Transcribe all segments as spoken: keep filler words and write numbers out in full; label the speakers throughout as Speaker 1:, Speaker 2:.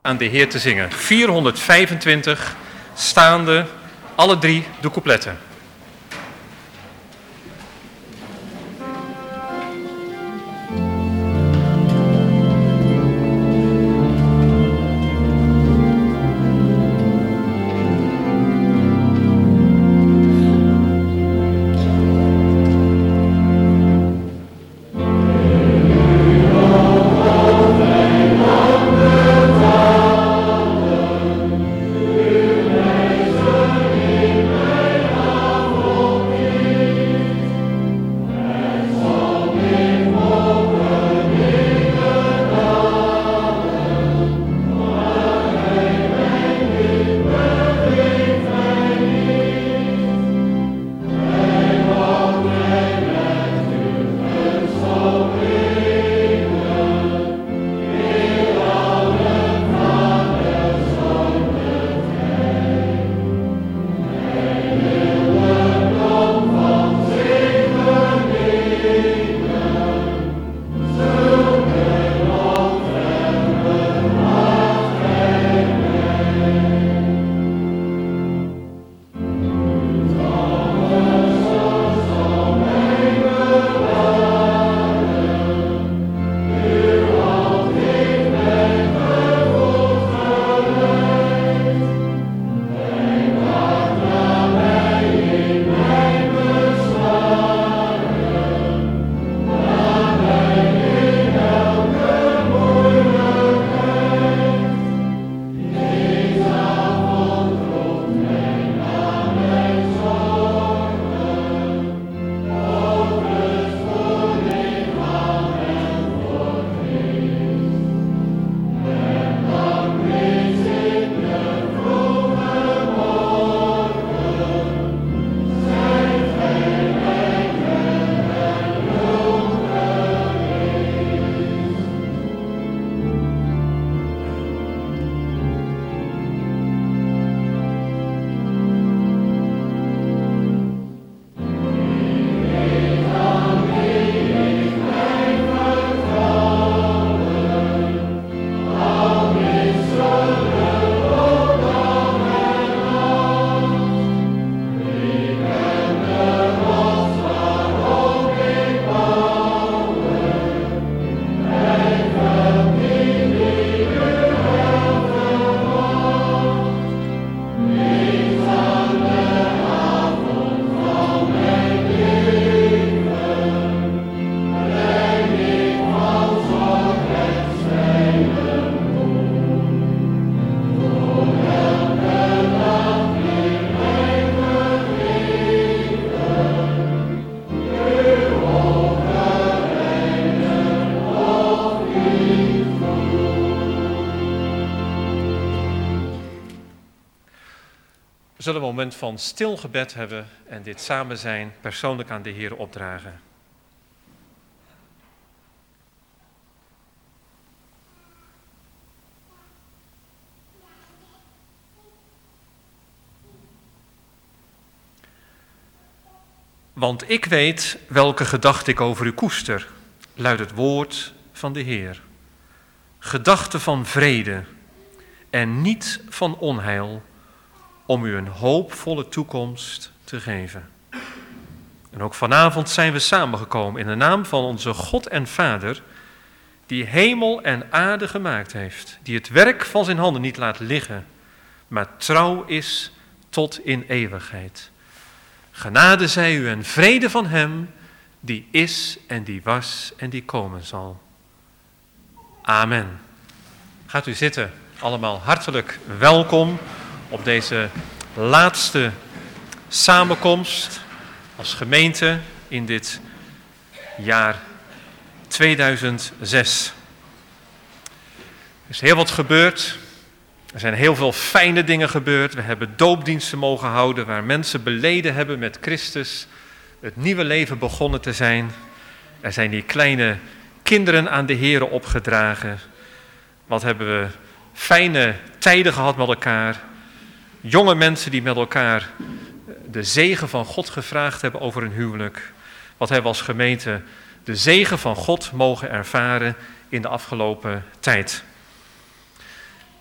Speaker 1: aan de Heer te zingen. vierhonderdvijfentwintig, staande, alle drie de coupletten. We zullen een moment van stil gebed hebben en dit samen zijn persoonlijk aan de Heer opdragen. Want ik weet welke gedachte ik over u koester, luidt het woord van de Heer. Gedachten van vrede en niet van onheil, om u een hoopvolle toekomst te geven. En ook vanavond zijn we samengekomen in de naam van onze God en Vader, die hemel en aarde gemaakt heeft, die het werk van zijn handen niet laat liggen, maar trouw is tot in eeuwigheid. Genade zij u en vrede van hem, die is en die was en die komen zal. Amen. Gaat u zitten, allemaal hartelijk welkom op deze laatste samenkomst als gemeente in dit jaar tweeduizend zes. Er is heel wat gebeurd. Er zijn heel veel fijne dingen gebeurd. We hebben doopdiensten mogen houden waar mensen beleden hebben met Christus het nieuwe leven begonnen te zijn. Er zijn die kleine kinderen aan de Here opgedragen. Wat hebben we fijne tijden gehad met elkaar. Jonge mensen die met elkaar de zegen van God gevraagd hebben over hun huwelijk. Wat hebben we als gemeente de zegen van God mogen ervaren in de afgelopen tijd.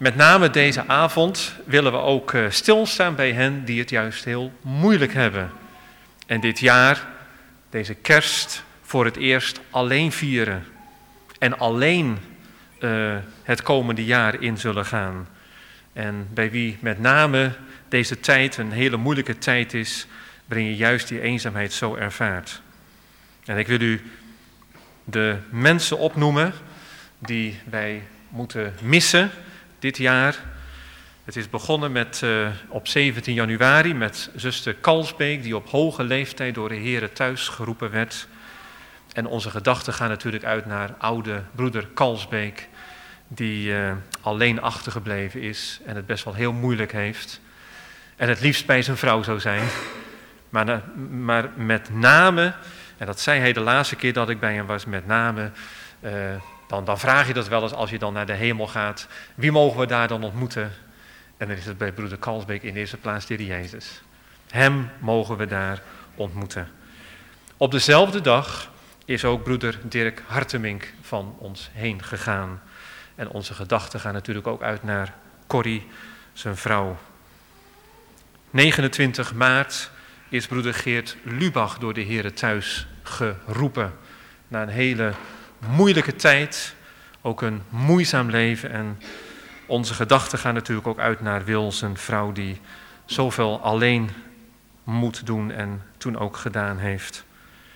Speaker 1: met name deze avond willen we ook uh, stilstaan bij hen die het juist heel moeilijk hebben. En dit jaar, deze kerst, voor het eerst alleen vieren. En alleen uh, het komende jaar in zullen gaan. En bij wie met name deze tijd een hele moeilijke tijd is, waarin je juist die eenzaamheid zo ervaart. En ik wil u de mensen opnoemen die wij moeten missen dit jaar. Het is begonnen met, uh, op zeventien januari met zuster Kalsbeek, die op hoge leeftijd door de Heere thuis geroepen werd. En onze gedachten gaan natuurlijk uit naar oude broeder Kalsbeek, die uh, alleen achtergebleven is en het best wel heel moeilijk heeft. En het liefst bij zijn vrouw zou zijn. Maar, uh, maar met name, en dat zei hij de laatste keer dat ik bij hem was, met name, uh, dan, dan vraag je dat wel eens als je dan naar de hemel gaat. Wie mogen we daar dan ontmoeten? En dan is het bij broeder Kalsbeek in de eerste plaats de Heer Jezus. Hem mogen we daar ontmoeten. Op dezelfde dag is ook broeder Dirk Hartemink van ons heen gegaan. En onze gedachten gaan natuurlijk ook uit naar Corrie, zijn vrouw. negenentwintig maart is broeder Geert Lubach door de Heere thuis geroepen. Na een hele moeilijke tijd, ook een moeizaam leven. En onze gedachten gaan natuurlijk ook uit naar Wil, zijn vrouw, die zoveel alleen moet doen en toen ook gedaan heeft.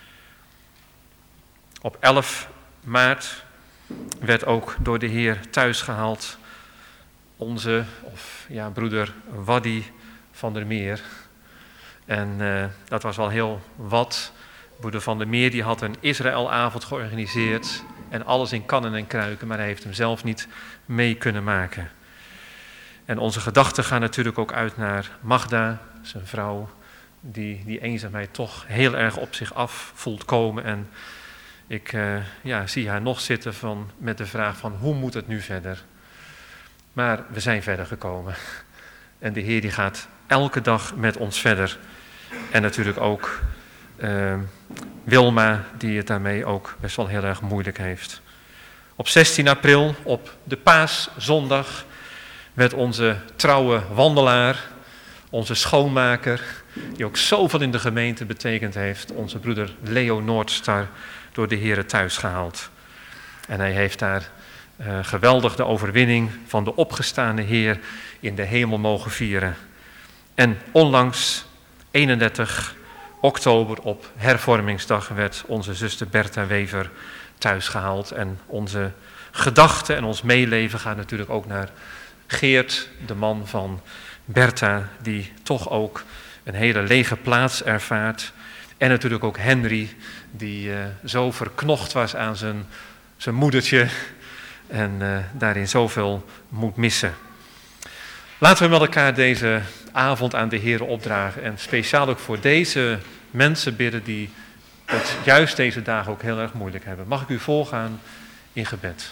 Speaker 1: Op elf maart werd ook door de Heer thuis gehaald onze, of ja, broeder Waddy van der Meer. En uh, dat was wel heel wat. Broeder van der Meer die had een Israëlavond georganiseerd en alles in kannen en kruiken, maar hij heeft hem zelf niet mee kunnen maken. En onze gedachten gaan natuurlijk ook uit naar Magda, zijn vrouw, die die eenzaamheid toch heel erg op zich af voelt komen. En ik uh, ja, zie haar nog zitten van, met de vraag van hoe moet het nu verder? Maar we zijn verder gekomen. En de Heer die gaat elke dag met ons verder. En natuurlijk ook uh, Wilma, die het daarmee ook best wel heel erg moeilijk heeft. Op zestien april, op de Paaszondag, werd onze trouwe wandelaar, onze schoonmaker, die ook zoveel in de gemeente betekend heeft, onze broeder Leo Noordstar, door de Heere thuis gehaald. En hij heeft daar uh, geweldig de overwinning van de opgestane Heer in de hemel mogen vieren. En onlangs, eenendertig oktober op hervormingsdag, werd onze zuster Bertha Wever thuis gehaald. En onze gedachten en ons meeleven gaan natuurlijk ook naar Geert, de man van Bertha, die toch ook een hele lege plaats ervaart. En natuurlijk ook Henry, die uh, zo verknocht was aan zijn, zijn moedertje en uh, daarin zoveel moet missen. Laten we met elkaar deze avond aan de Heer opdragen en speciaal ook voor deze mensen bidden die het juist deze dagen ook heel erg moeilijk hebben. Mag ik u voorgaan in gebed?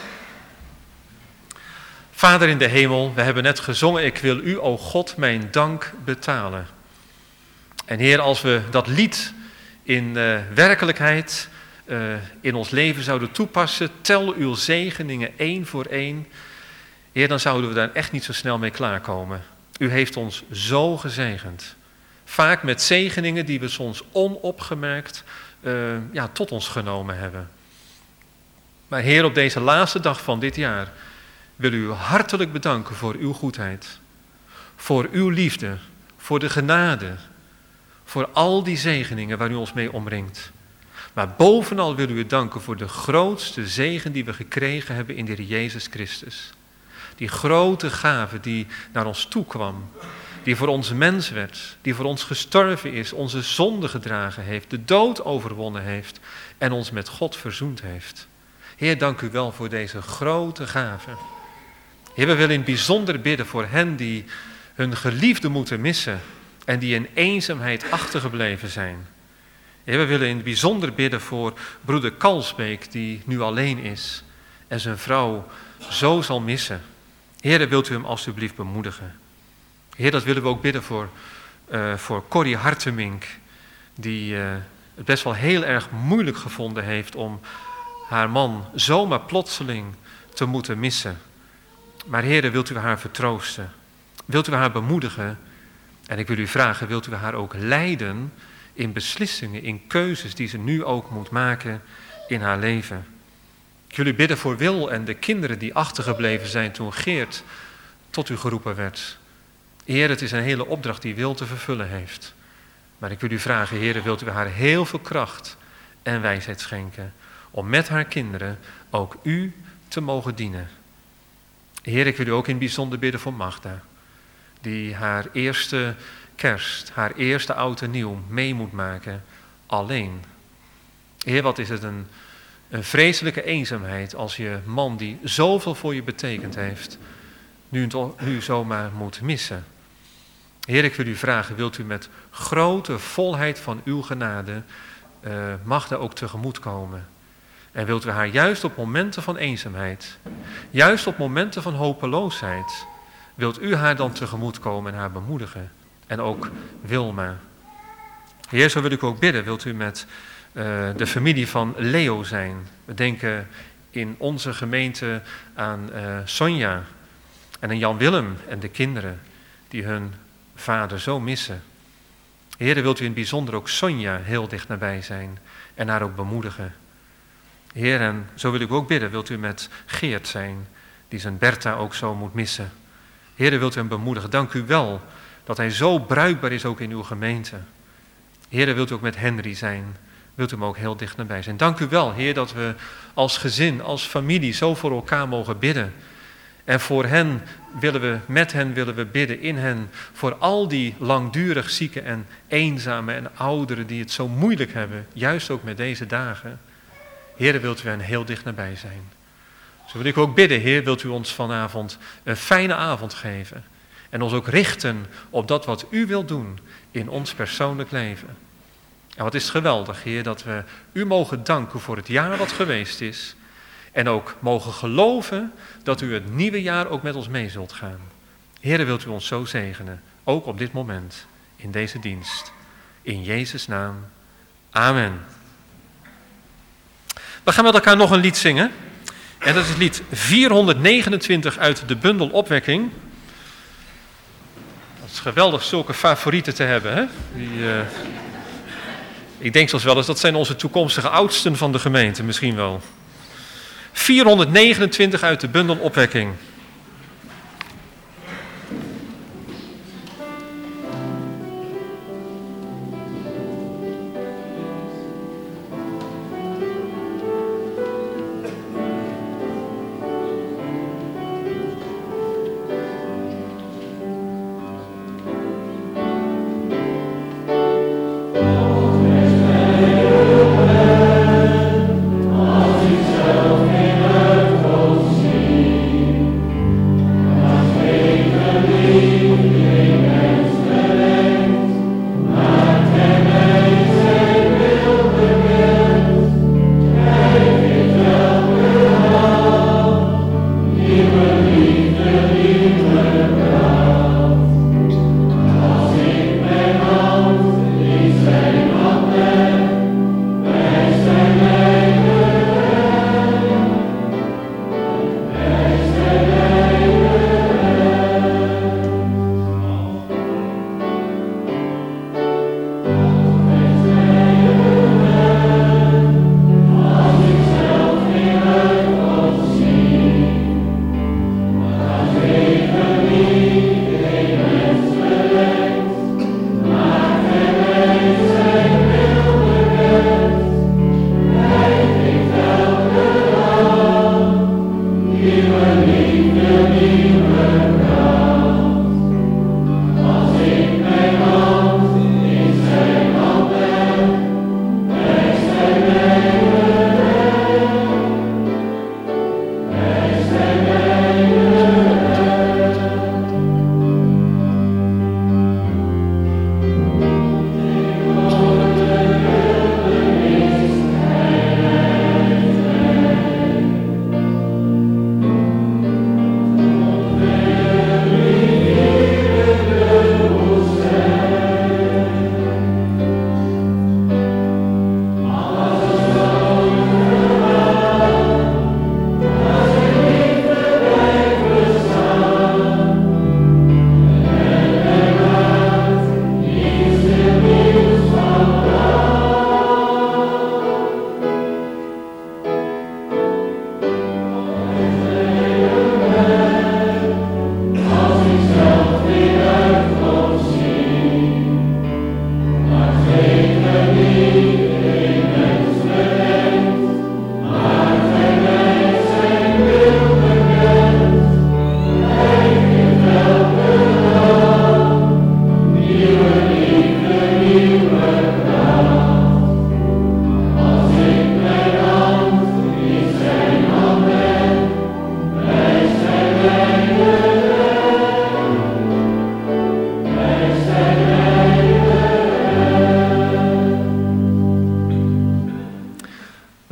Speaker 1: Vader in de hemel, we hebben net gezongen, ik wil u, o God, mijn dank betalen. En Heer, als we dat lied in uh, werkelijkheid uh, in ons leven zouden toepassen, tel uw zegeningen één voor één, Heer, dan zouden we daar echt niet zo snel mee klaarkomen. U heeft ons zo gezegend. Vaak met zegeningen die we soms onopgemerkt uh, ja, tot ons genomen hebben. Maar Heer, op deze laatste dag van dit jaar wil u hartelijk bedanken voor uw goedheid, voor uw liefde, voor de genade, voor al die zegeningen waar u ons mee omringt. Maar bovenal wil u danken voor de grootste zegen die we gekregen hebben in de Heer Jezus Christus. Die grote gave die naar ons toe kwam, die voor ons mens werd, die voor ons gestorven is, onze zonde gedragen heeft, de dood overwonnen heeft en ons met God verzoend heeft. Heer, dank u wel voor deze grote gave. Heer, we willen in het bijzonder bidden voor hen die hun geliefde moeten missen en die in eenzaamheid achtergebleven zijn. Heer, we willen in het bijzonder bidden voor broeder Kalsbeek, die nu alleen is en zijn vrouw zo zal missen. Heer, wilt u hem alstublieft bemoedigen. Heer, dat willen we ook bidden voor, uh, voor Corrie Hartemink, die uh, het best wel heel erg moeilijk gevonden heeft om haar man zomaar plotseling te moeten missen. Maar Heere, wilt u haar vertroosten? Wilt u haar bemoedigen? En ik wil u vragen, wilt u haar ook leiden in beslissingen, in keuzes die ze nu ook moet maken in haar leven? Ik wil u bidden voor Wil en de kinderen die achtergebleven zijn toen Geert tot u geroepen werd. Heer, het is een hele opdracht die Wil te vervullen heeft. Maar ik wil u vragen, Heer, wilt u haar heel veel kracht en wijsheid schenken om met haar kinderen ook u te mogen dienen. Heer, ik wil u ook in het bijzonder bidden voor Magda, die haar eerste kerst, haar eerste oud en nieuw mee moet maken, alleen. Heer, wat is het een, een vreselijke eenzaamheid als je man die zoveel voor je betekend heeft, nu, nu zomaar moet missen. Heer, ik wil u vragen, wilt u met grote volheid van uw genade uh, Magda ook tegemoetkomen? En wilt u haar juist op momenten van eenzaamheid, juist op momenten van hopeloosheid, wilt u haar dan tegemoetkomen en haar bemoedigen? En ook Wilma. Heer, zo wil ik ook bidden, wilt u met uh, de familie van Leo zijn? We denken in onze gemeente aan uh, Sonja en aan Jan Willem en de kinderen die hun vader zo missen. Heer, wilt u in het bijzonder ook Sonja heel dicht nabij zijn en haar ook bemoedigen? Heer, en zo wil ik ook bidden, wilt u met Geert zijn, die zijn Bertha ook zo moet missen. Heer, wilt u hem bemoedigen. Dank u wel dat hij zo bruikbaar is ook in uw gemeente. Heer, wilt u ook met Henry zijn, wilt u hem ook heel dicht nabij zijn. Dank u wel, Heer, dat we als gezin, als familie zo voor elkaar mogen bidden. En voor hen willen we, met hen willen we bidden, in hen, voor al die langdurig zieken en eenzame en ouderen die het zo moeilijk hebben, juist ook met deze dagen. Heer, wilt u hen heel dicht nabij zijn. Zo wil ik ook bidden, Heer, wilt u ons vanavond een fijne avond geven. En ons ook richten op dat wat u wilt doen in ons persoonlijk leven. En wat is het geweldig, Heer, dat we u mogen danken voor het jaar wat geweest is. En ook mogen geloven dat u het nieuwe jaar ook met ons mee zult gaan. Heer, wilt u ons zo zegenen, ook op dit moment, in deze dienst. In Jezus' naam. Amen. We gaan met elkaar nog een lied zingen. En dat is het lied vierhonderdnegenentwintig uit de bundel Opwekking. Het is geweldig zulke favorieten te hebben. Hè? Die, uh, ik denk zelfs wel eens, dat zijn onze toekomstige oudsten van de gemeente, misschien wel. vierhonderdnegenentwintig uit de bundel Opwekking.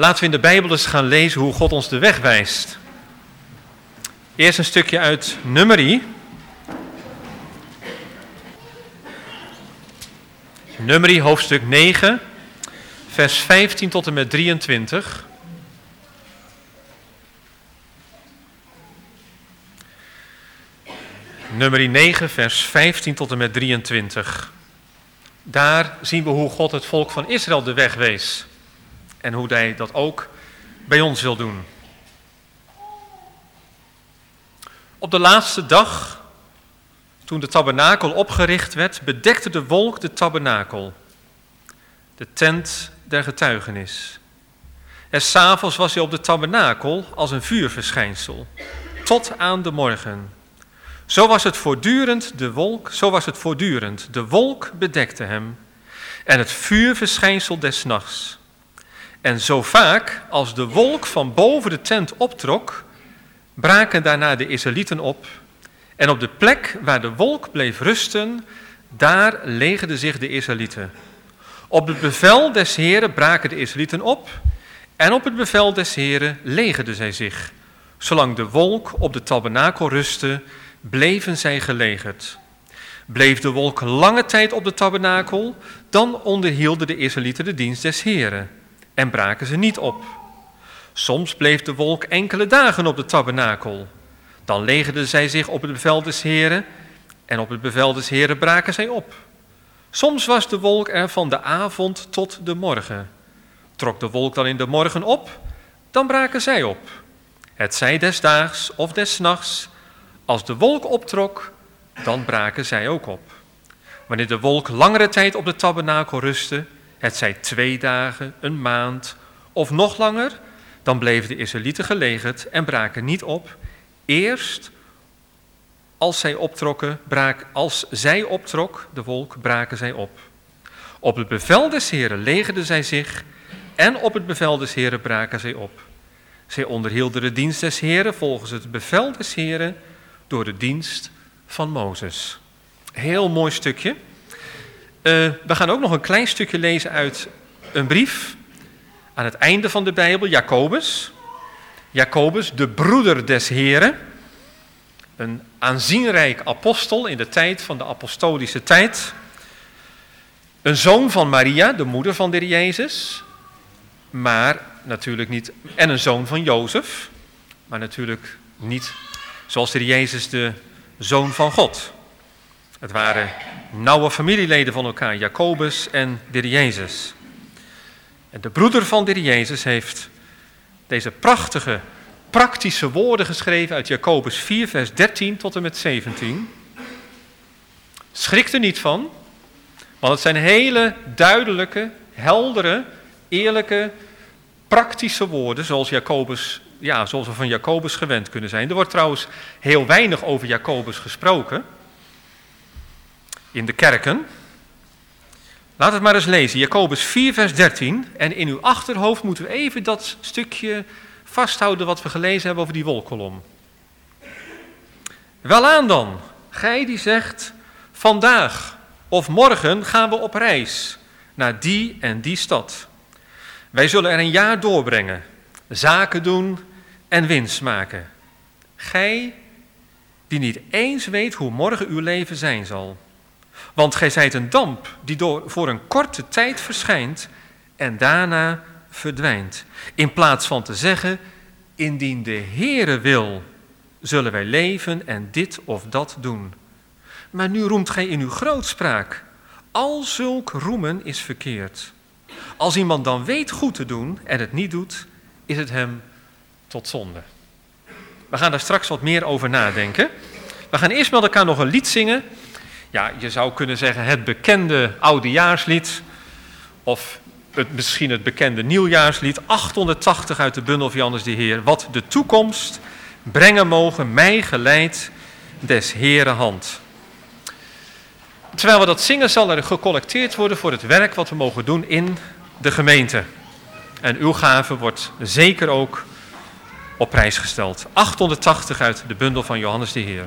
Speaker 1: Laten we in de Bijbel eens gaan lezen hoe God ons de weg wijst. Eerst een stukje uit Numeri. Numeri hoofdstuk negen, vers vijftien tot en met drieëntwintig. Numeri negen, vers vijftien tot en met drieëntwintig. Daar zien we hoe God het volk van Israël de weg wees. En hoe hij dat ook bij ons wil doen. Op de laatste dag, toen de tabernakel opgericht werd, bedekte de wolk de tabernakel, de tent der getuigenis. En 's avonds was hij op de tabernakel als een vuurverschijnsel, tot aan de morgen. Zo was het voortdurend de wolk, zo was het voortdurend. De wolk bedekte hem en het vuurverschijnsel des nachts. En zo vaak als de wolk van boven de tent optrok, braken daarna de Israëlieten op. En op de plek waar de wolk bleef rusten, daar legerden zich de Israëlieten. Op het bevel des Heren braken de Israëlieten op. En op het bevel des Heren legerden zij zich. Zolang de wolk op de tabernakel rustte, bleven zij gelegerd. Bleef de wolk lange tijd op de tabernakel, dan onderhielden de Israëlieten de dienst des Heren en braken ze niet op. Soms bleef de wolk enkele dagen op de tabernakel. Dan legerden zij zich op het bevel des Heren en op het bevel des Heren braken zij op. Soms was de wolk er van de avond tot de morgen. Trok de wolk dan in de morgen op, dan braken zij op. Het zij des daags of des nachts. Als de wolk optrok, dan braken zij ook op. Wanneer de wolk langere tijd op de tabernakel rustte, het zij twee dagen, een maand of nog langer, dan bleven de Israëlieten gelegerd en braken niet op. Eerst als zij optrokken, braak, als zij optrok, de wolk, braken zij op. Op het bevel des Heren legerden zij zich en op het bevel des Heren braken zij op. Zij onderhielden de dienst des Heren volgens het bevel des Heren door de dienst van Mozes. Heel mooi stukje. Uh, we gaan ook nog een klein stukje lezen uit een brief aan het einde van de Bijbel, Jacobus. Jacobus, de broeder des Heren. Een aanzienrijk apostel in de tijd van de apostolische tijd. Een zoon van Maria, de moeder van de Heer Jezus. Maar natuurlijk niet. En een zoon van Jozef. Maar natuurlijk niet zoals de Heer Jezus de zoon van God. Het waren nauwe familieleden van elkaar, Jacobus en de Heer Jezus. En de broeder van de Heer Jezus heeft deze prachtige, praktische woorden geschreven uit Jacobus vier, vers dertien tot en met zeventien. Schrik er niet van, want het zijn hele duidelijke, heldere, eerlijke, praktische woorden, zoals Jacobus, ja, zoals we van Jacobus gewend kunnen zijn. Er wordt trouwens heel weinig over Jacobus gesproken in de kerken. Laat het maar eens lezen, Jacobus vier, vers dertien. En in uw achterhoofd moeten we even dat stukje vasthouden wat we gelezen hebben over die wolkkolom. Welaan dan, gij die zegt, vandaag of morgen gaan we op reis naar die en die stad. Wij zullen er een jaar doorbrengen, zaken doen en winst maken. Gij die niet eens weet hoe morgen uw leven zijn zal. Want gij zijt een damp die door, voor een korte tijd verschijnt en daarna verdwijnt. In plaats van te zeggen, indien de Heere wil, zullen wij leven en dit of dat doen. Maar nu roemt gij in uw grootspraak. Al zulk roemen is verkeerd. Als iemand dan weet goed te doen en het niet doet, is het hem tot zonde. We gaan daar straks wat meer over nadenken. We gaan eerst met elkaar nog een lied zingen. Ja, je zou kunnen zeggen het bekende oudejaarslied. Of het, misschien het bekende nieuwjaarslied. achthonderdtachtig uit de bundel van Johannes de Heer. Wat de toekomst brengen mogen, mij geleid des Heeren hand. Terwijl we dat zingen, zal er gecollecteerd worden voor het werk wat we mogen doen in de gemeente. En uw gave wordt zeker ook op prijs gesteld. achthonderdtachtig uit de bundel van Johannes de Heer.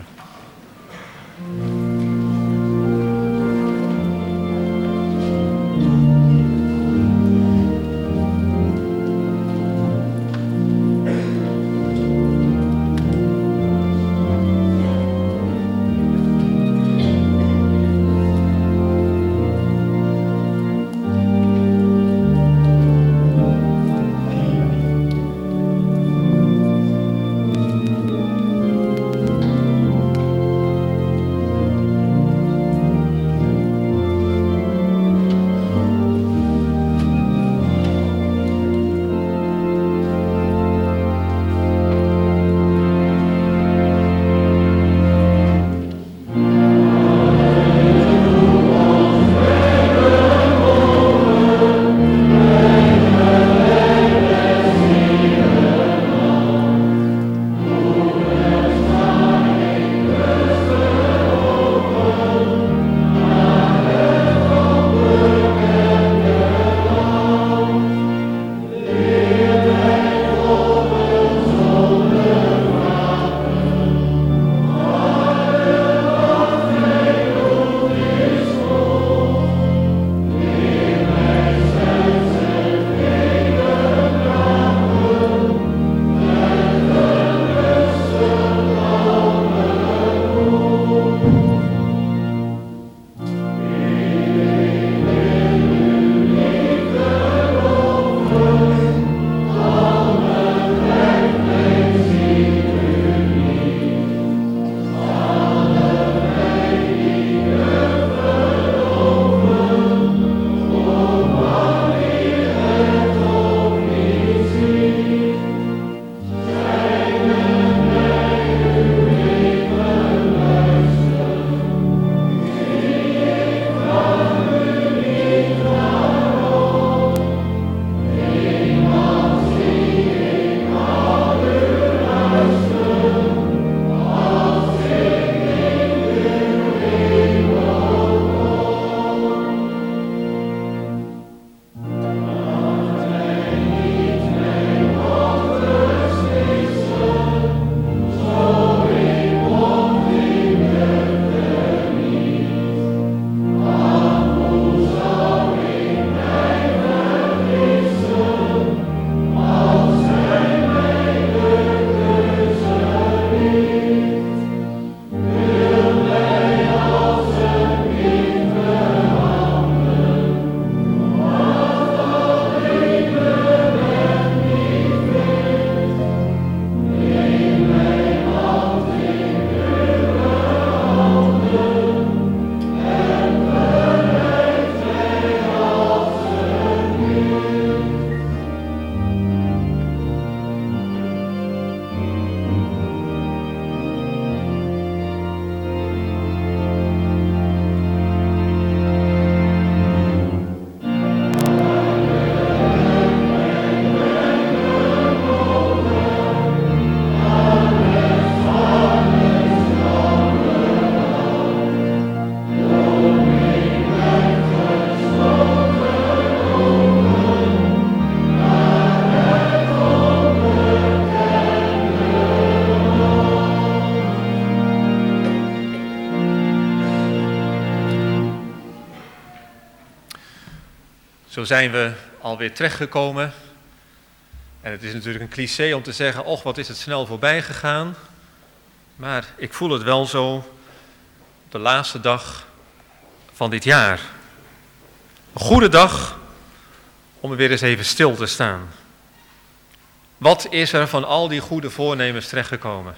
Speaker 1: Zo zijn we alweer terechtgekomen. En het is natuurlijk een cliché om te zeggen, och, wat is het snel voorbij gegaan. Maar ik voel het wel zo, de laatste dag van dit jaar. Een goede dag om er weer eens even stil te staan. Wat is er van al die goede voornemens terechtgekomen?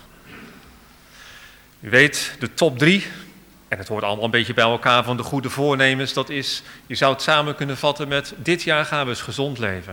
Speaker 1: U weet, de top drie, en het hoort allemaal een beetje bij elkaar van de goede voornemens, dat is, je zou het samen kunnen vatten met, dit jaar gaan we eens gezond leven.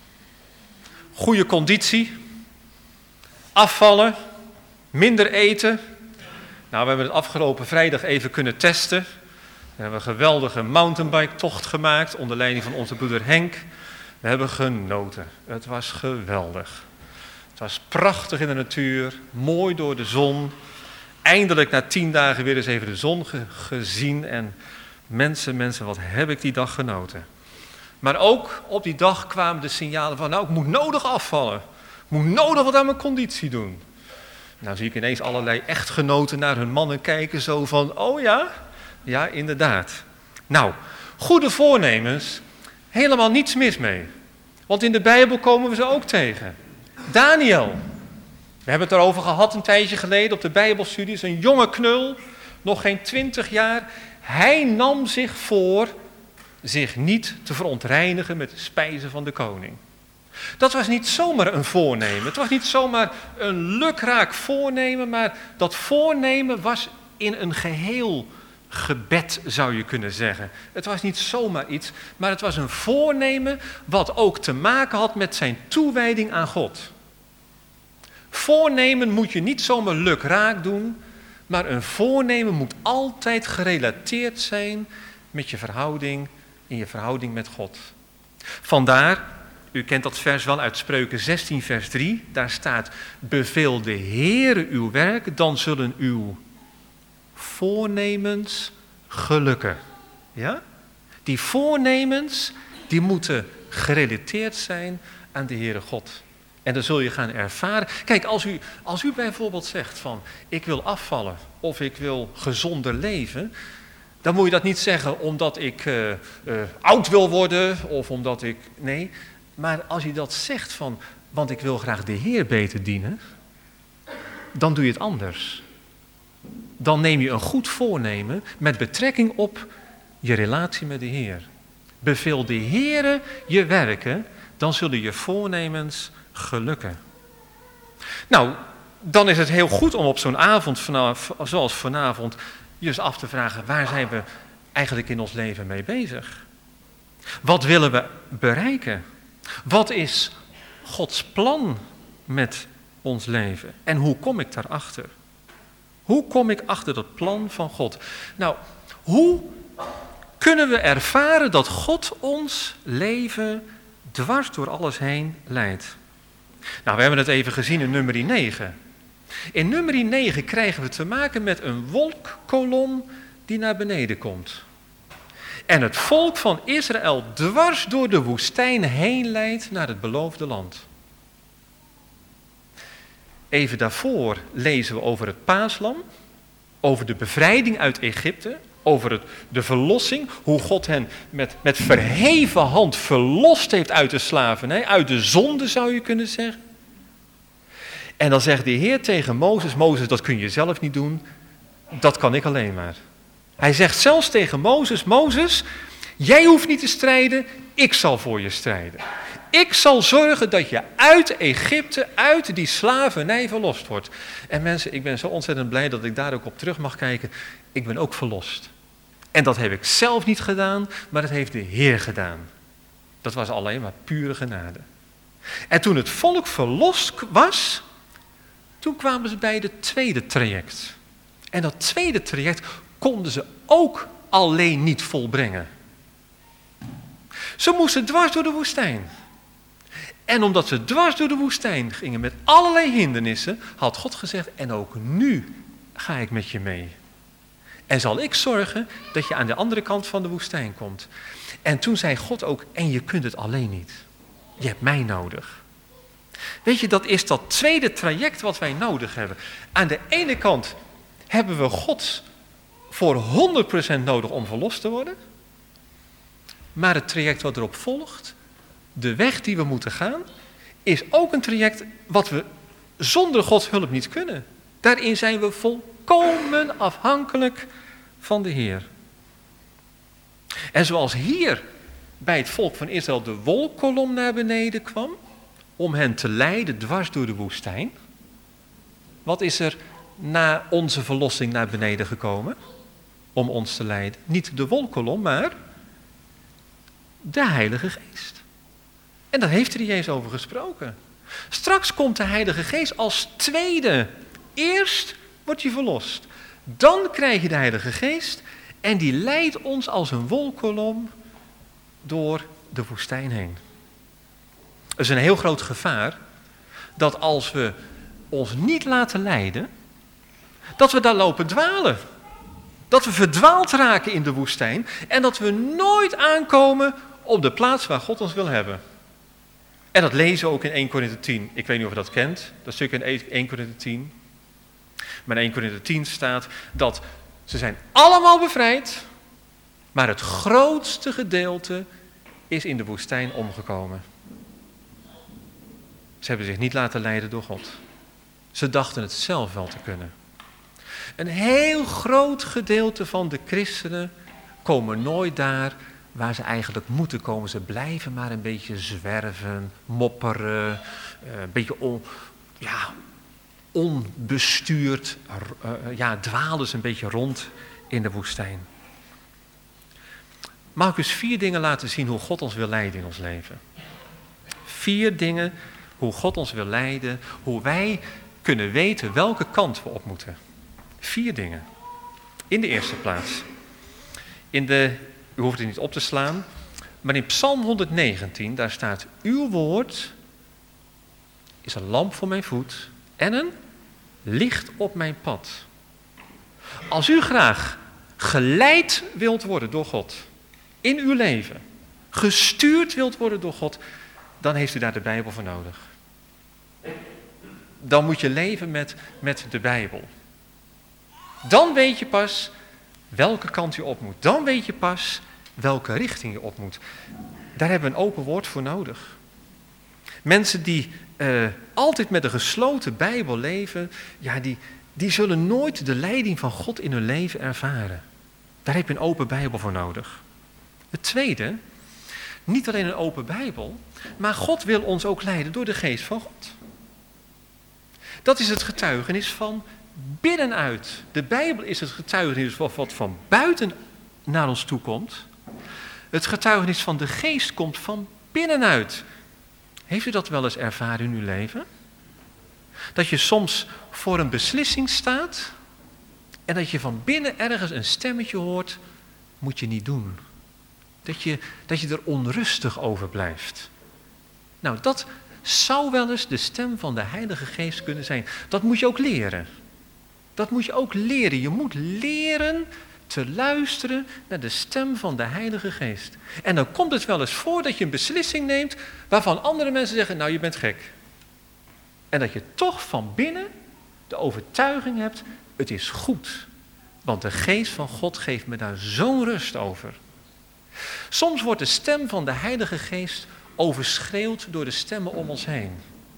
Speaker 1: Goede conditie, afvallen, minder eten. Nou, we hebben het afgelopen vrijdag even kunnen testen. We hebben een geweldige mountainbike-tocht gemaakt onder leiding van onze broeder Henk. We hebben genoten. Het was geweldig. Het was prachtig in de natuur, mooi door de zon. Eindelijk na tien dagen weer eens even de zon ge- gezien. En mensen, mensen, wat heb ik die dag genoten. Maar ook op die dag kwamen de signalen van, nou, ik moet nodig afvallen. Ik moet nodig wat aan mijn conditie doen. Nou zie ik ineens allerlei echtgenoten naar hun mannen kijken, zo van, oh ja, ja, inderdaad. Nou, goede voornemens, helemaal niets mis mee. Want in de Bijbel komen we ze ook tegen. Daniel, we hebben het erover gehad een tijdje geleden op de Bijbelstudie, is een jonge knul, nog geen twintig jaar. Hij nam zich voor zich niet te verontreinigen met de spijzen van de koning. Dat was niet zomaar een voornemen, het was niet zomaar een lukraak voornemen, maar dat voornemen was in een geheel gebed, zou je kunnen zeggen. Het was niet zomaar iets, maar het was een voornemen wat ook te maken had met zijn toewijding aan God. Voornemen moet je niet zomaar lukraak doen, maar een voornemen moet altijd gerelateerd zijn met je verhouding, in je verhouding met God. Vandaar, u kent dat vers wel uit Spreuken zestien vers drie, daar staat, beveel de Heere uw werk, dan zullen uw voornemens gelukken. Ja? Die voornemens, die moeten gerelateerd zijn aan de Heere God. En dan zul je gaan ervaren. Kijk, als u, als u bijvoorbeeld zegt van, ik wil afvallen of ik wil gezonder leven, dan moet je dat niet zeggen omdat ik uh, uh, oud wil worden of omdat ik, nee. Maar als je dat zegt van, want ik wil graag de Heer beter dienen, dan doe je het anders. Dan neem je een goed voornemen met betrekking op je relatie met de Heer. Beveel de Heere je werken, dan zullen je voornemens gelukken. Nou, dan is het heel goed om op zo'n avond, vanaf, zoals vanavond, je eens af te vragen, waar zijn we eigenlijk in ons leven mee bezig? Wat willen we bereiken? Wat is Gods plan met ons leven? En hoe kom ik daarachter? Hoe kom ik achter dat plan van God? Nou, hoe kunnen we ervaren dat God ons leven dwars door alles heen leidt? Nou, we hebben het even gezien in nummer negen. In nummer negen krijgen we te maken met een wolkkolom die naar beneden komt. En het volk van Israël dwars door de woestijn heen leidt naar het beloofde land. Even daarvoor lezen we over het paaslam, over de bevrijding uit Egypte, over het, de verlossing, hoe God hen met, met verheven hand verlost heeft uit de slavernij, uit de zonde zou je kunnen zeggen. En dan zegt de Heer tegen Mozes, Mozes, dat kun je zelf niet doen, dat kan ik alleen maar. Hij zegt zelfs tegen Mozes, Mozes, jij hoeft niet te strijden, ik zal voor je strijden. Ik zal zorgen dat je uit Egypte, uit die slavernij verlost wordt. En mensen, ik ben zo ontzettend blij dat ik daar ook op terug mag kijken. Ik ben ook verlost. En dat heb ik zelf niet gedaan, maar dat heeft de Heer gedaan. Dat was alleen maar pure genade. En toen het volk verlost was, toen kwamen ze bij het tweede traject. En dat tweede traject konden ze ook alleen niet volbrengen. Ze moesten dwars door de woestijn. En omdat ze dwars door de woestijn gingen met allerlei hindernissen, had God gezegd, en ook nu ga ik met je mee. En zal ik zorgen dat je aan de andere kant van de woestijn komt. En toen zei God ook, en je kunt het alleen niet. Je hebt mij nodig. Weet je, dat is dat tweede traject wat wij nodig hebben. Aan de ene kant hebben we God voor honderd procent nodig om verlost te worden. Maar het traject wat erop volgt, de weg die we moeten gaan, is ook een traject wat we zonder Gods hulp niet kunnen. Daarin zijn we volkomen afhankelijk van de Heer. En zoals hier bij het volk van Israël de wolkkolom naar beneden kwam, om hen te leiden dwars door de woestijn. Wat is er na onze verlossing naar beneden gekomen? Om ons te leiden. Niet de wolkkolom, maar de Heilige Geest. En daar heeft er Jezus over gesproken. Straks komt de Heilige Geest als tweede. Eerst word je verlost. Dan krijg je de Heilige Geest en die leidt ons als een wolkkolom door de woestijn heen. Er is een heel groot gevaar dat als we ons niet laten leiden, dat we daar lopen dwalen. Dat we verdwaald raken in de woestijn en dat we nooit aankomen op de plaats waar God ons wil hebben. En dat lezen we ook in Eerste Korinthe tien. Ik weet niet of je dat kent, dat stuk in Eerste Korinthe tien. Maar in Eerste Korinthe tien staat dat ze zijn allemaal bevrijd, maar het grootste gedeelte is in de woestijn omgekomen. Ze hebben zich niet laten leiden door God. Ze dachten het zelf wel te kunnen. Een heel groot gedeelte van de christenen komen nooit daar waar ze eigenlijk moeten komen. Ze blijven maar een beetje zwerven, mopperen, een beetje on, ja, onbestuurd, uh, ja, dwalen ze een beetje rond in de woestijn. Mag ik eens vier dingen laten zien hoe God ons wil leiden in ons leven? Vier dingen hoe God ons wil leiden, hoe wij kunnen weten welke kant we op moeten. Vier dingen. In de eerste plaats. In de, u hoeft het niet op te slaan, maar in Psalm honderdnegentien, daar staat: uw woord is een lamp voor mijn voet en een licht op mijn pad. Als u graag geleid wilt worden door God in uw leven, gestuurd wilt worden door God, dan heeft u daar de Bijbel voor nodig. Dan moet je leven met, met de Bijbel. Dan weet je pas welke kant je op moet. Dan weet je pas welke richting je op moet. Daar hebben we een open woord voor nodig. Mensen die uh, altijd met een gesloten Bijbel leven, ja, die, die zullen nooit de leiding van God in hun leven ervaren. Daar heb je een open Bijbel voor nodig. Het tweede, niet alleen een open Bijbel, maar God wil ons ook leiden door de geest van God. Dat is het getuigenis van binnenuit. De Bijbel is het getuigenis wat van buiten naar ons toe komt. Het getuigenis van de geest komt van binnenuit. Heeft u dat wel eens ervaren in uw leven? Dat je soms voor een beslissing staat en dat je van binnen ergens een stemmetje hoort, moet je niet doen. Dat je, dat je er onrustig over blijft. Nou, dat zou wel eens de stem van de Heilige Geest kunnen zijn. Dat moet je ook leren. Dat moet je ook leren. Je moet leren te luisteren naar de stem van de Heilige Geest. En dan komt het wel eens voor dat je een beslissing neemt waarvan andere mensen zeggen, nou, je bent gek. En dat je toch van binnen de overtuiging hebt, het is goed. Want de Geest van God geeft me daar zo'n rust over. Soms wordt de stem van de Heilige Geest overschreeuwd door de stemmen om ons heen.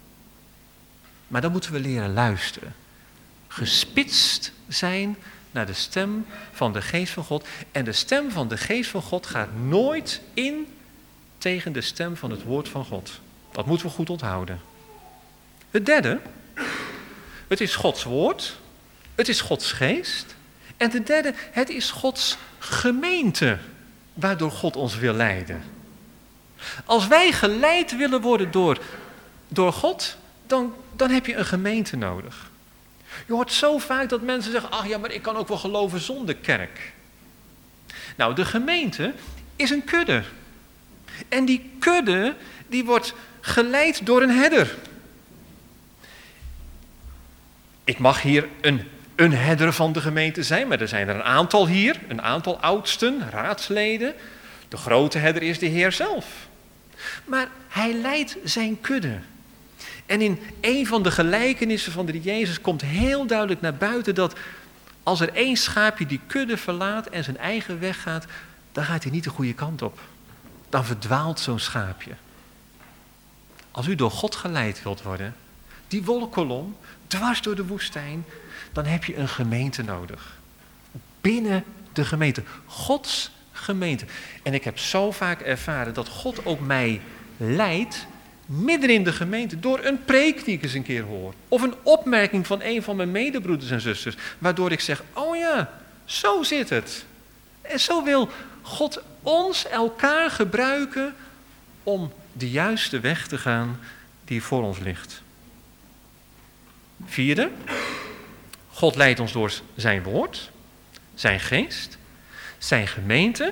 Speaker 1: Maar dan moeten we leren luisteren. Gespitst zijn naar de stem van de Geest van God. En de stem van de Geest van God gaat nooit in tegen de stem van het woord van God. Dat moeten we goed onthouden. Het derde, het is Gods woord, het is Gods geest. En ten derde, het is Gods gemeente waardoor God ons wil leiden. Als wij geleid willen worden door, door God, dan, dan heb je een gemeente nodig. Je hoort zo vaak dat mensen zeggen, ach ja, maar ik kan ook wel geloven zonder kerk. Nou, de gemeente is een kudde. En die kudde, die wordt geleid door een herder. Ik mag hier een, een herder van de gemeente zijn, maar er zijn er een aantal hier, een aantal oudsten, raadsleden. De grote herder is de Heer zelf. Maar hij leidt zijn kudde. En in een van de gelijkenissen van de Jezus komt heel duidelijk naar buiten dat als er één schaapje die kudde verlaat en zijn eigen weg gaat, dan gaat hij niet de goede kant op. dan verdwaalt zo'n schaapje. Als u door God geleid wilt worden, die wolkkolom, dwars door de woestijn, dan heb je een gemeente nodig. Binnen de gemeente. Gods gemeente. En ik heb zo vaak ervaren dat God ook mij leidt midden in de gemeente door een preek die ik eens een keer hoor. Of een opmerking van een van mijn medebroeders en zusters. Waardoor ik zeg, oh ja, zo zit het. En zo wil God ons, elkaar gebruiken om de juiste weg te gaan die voor ons ligt. Vierde, God leidt ons door zijn woord, zijn geest, zijn gemeente.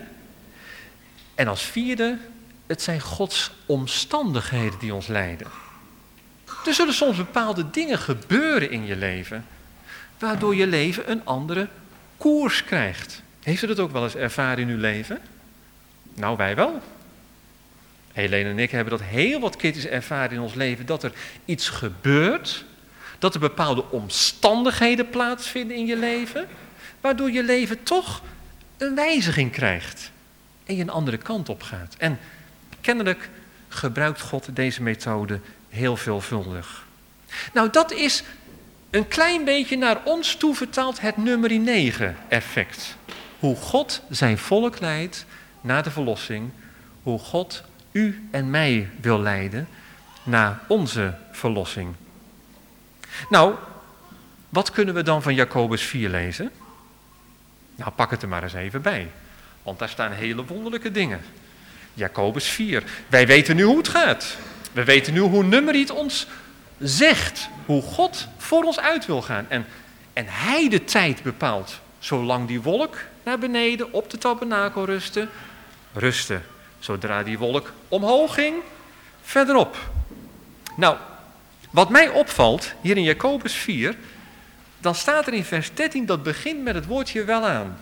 Speaker 1: En als vierde, het zijn Gods omstandigheden die ons leiden. Er zullen soms bepaalde dingen gebeuren in je leven, waardoor je leven een andere koers krijgt. Heeft u dat ook wel eens ervaren in uw leven? Nou, wij wel. Helene en ik hebben dat heel wat keertjes ervaren in ons leven, dat er iets gebeurt, dat er bepaalde omstandigheden plaatsvinden in je leven, waardoor je leven toch een wijziging krijgt en je een andere kant op gaat. En kennelijk gebruikt God deze methode heel veelvuldig. Nou, dat is een klein beetje naar ons toe vertaald het nummer negen effect. Hoe God zijn volk leidt naar de verlossing, hoe God u en mij wil leiden naar onze verlossing. Nou, wat kunnen we dan van Jacobus vier lezen? Nou, pak het er maar eens even bij, want daar staan hele wonderlijke dingen. Jacobus vier, wij weten nu hoe het gaat. We weten nu hoe Numeriet ons zegt, hoe God voor ons uit wil gaan. En, en hij de tijd bepaalt, zolang die wolk naar beneden op de tabernakel rustte, rustte. Zodra die wolk omhoog ging, verderop. Nou, wat mij opvalt, hier in Jacobus vier, dan staat er in vers dertien, dat begint met het woordje welaan.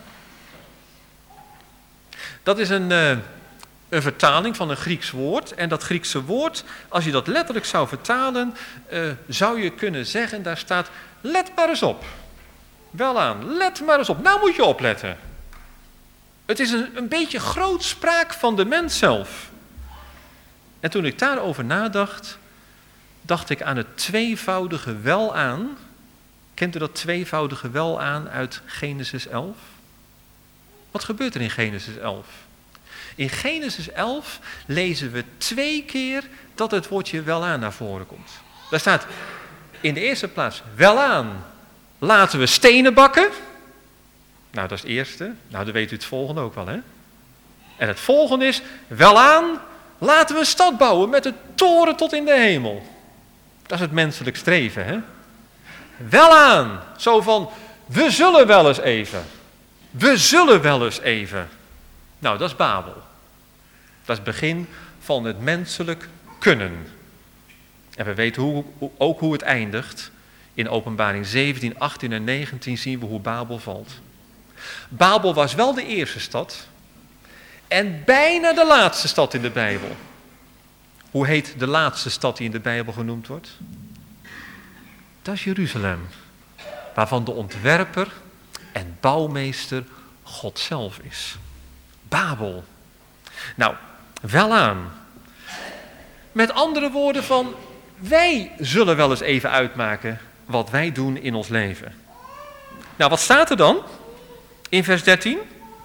Speaker 1: Dat is een, uh, een vertaling van een Grieks woord. En dat Griekse woord, als je dat letterlijk zou vertalen, uh, zou je kunnen zeggen, daar staat, let maar eens op. Welaan, let maar eens op. Nou moet je opletten. Het is een, een beetje grootspraak van de mens zelf. En toen ik daarover nadacht, dacht ik aan het tweevoudige welaan. Kent u dat tweevoudige welaan uit Genesis elf? Wat gebeurt er in Genesis elf? In Genesis elf lezen we twee keer dat het woordje welaan naar voren komt. Daar staat in de eerste plaats, welaan, laten we stenen bakken. Nou, dat is het eerste. Nou, dan weet u het volgende ook wel, hè? En het volgende is, welaan, laten we een stad bouwen met een toren tot in de hemel. Dat is het menselijk streven, hè? Welaan, zo van, we zullen wel eens even. We zullen wel eens even. Nou, dat is Babel. Dat is het begin van het menselijk kunnen. En we weten hoe, ook hoe het eindigt. In Openbaring zeventien, achttien en negentien zien we hoe Babel valt. Babel was wel de eerste stad en bijna de laatste stad in de Bijbel. Hoe heet de laatste stad die in de Bijbel genoemd wordt? Dat is Jeruzalem, waarvan de ontwerper en bouwmeester God zelf is. Babel. Nou, welaan. Met andere woorden van, wij zullen wel eens even uitmaken wat wij doen in ons leven. Nou, wat staat er dan? In vers dertien,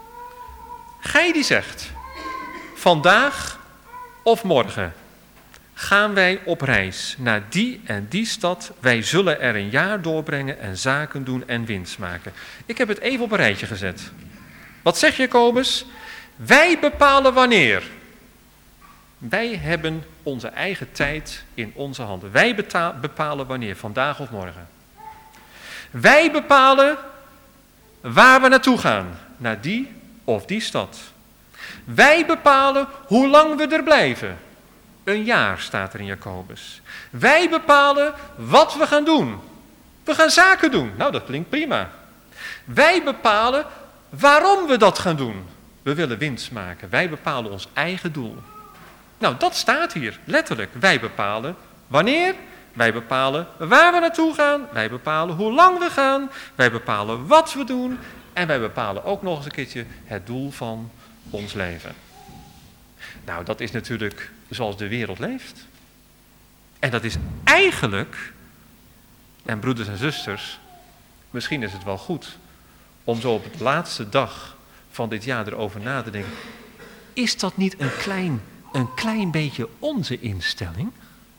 Speaker 1: gij die zegt, vandaag of morgen gaan wij op reis naar die en die stad. Wij zullen er een jaar doorbrengen en zaken doen en winst maken. Ik heb het even op een rijtje gezet. Wat zegt Jacobus? Wij bepalen wanneer. Wij hebben onze eigen tijd in onze handen. Wij beta- bepalen wanneer, vandaag of morgen. Wij bepalen waar we naartoe gaan, naar die of die stad. Wij bepalen hoe lang we er blijven. Een jaar staat er in Jacobus. Wij bepalen wat we gaan doen. We gaan zaken doen. Nou, dat klinkt prima. Wij bepalen waarom we dat gaan doen. We willen winst maken. Wij bepalen ons eigen doel. Nou, dat staat hier, letterlijk. Wij bepalen wanneer, wij bepalen waar we naartoe gaan, wij bepalen hoe lang we gaan, wij bepalen wat we doen en wij bepalen ook nog eens een keertje het doel van ons leven. Nou, dat is natuurlijk zoals de wereld leeft. En dat is eigenlijk, en broeders en zusters, misschien is het wel goed om zo op de laatste dag van dit jaar erover na te denken. Is dat niet een klein, een klein beetje onze instelling?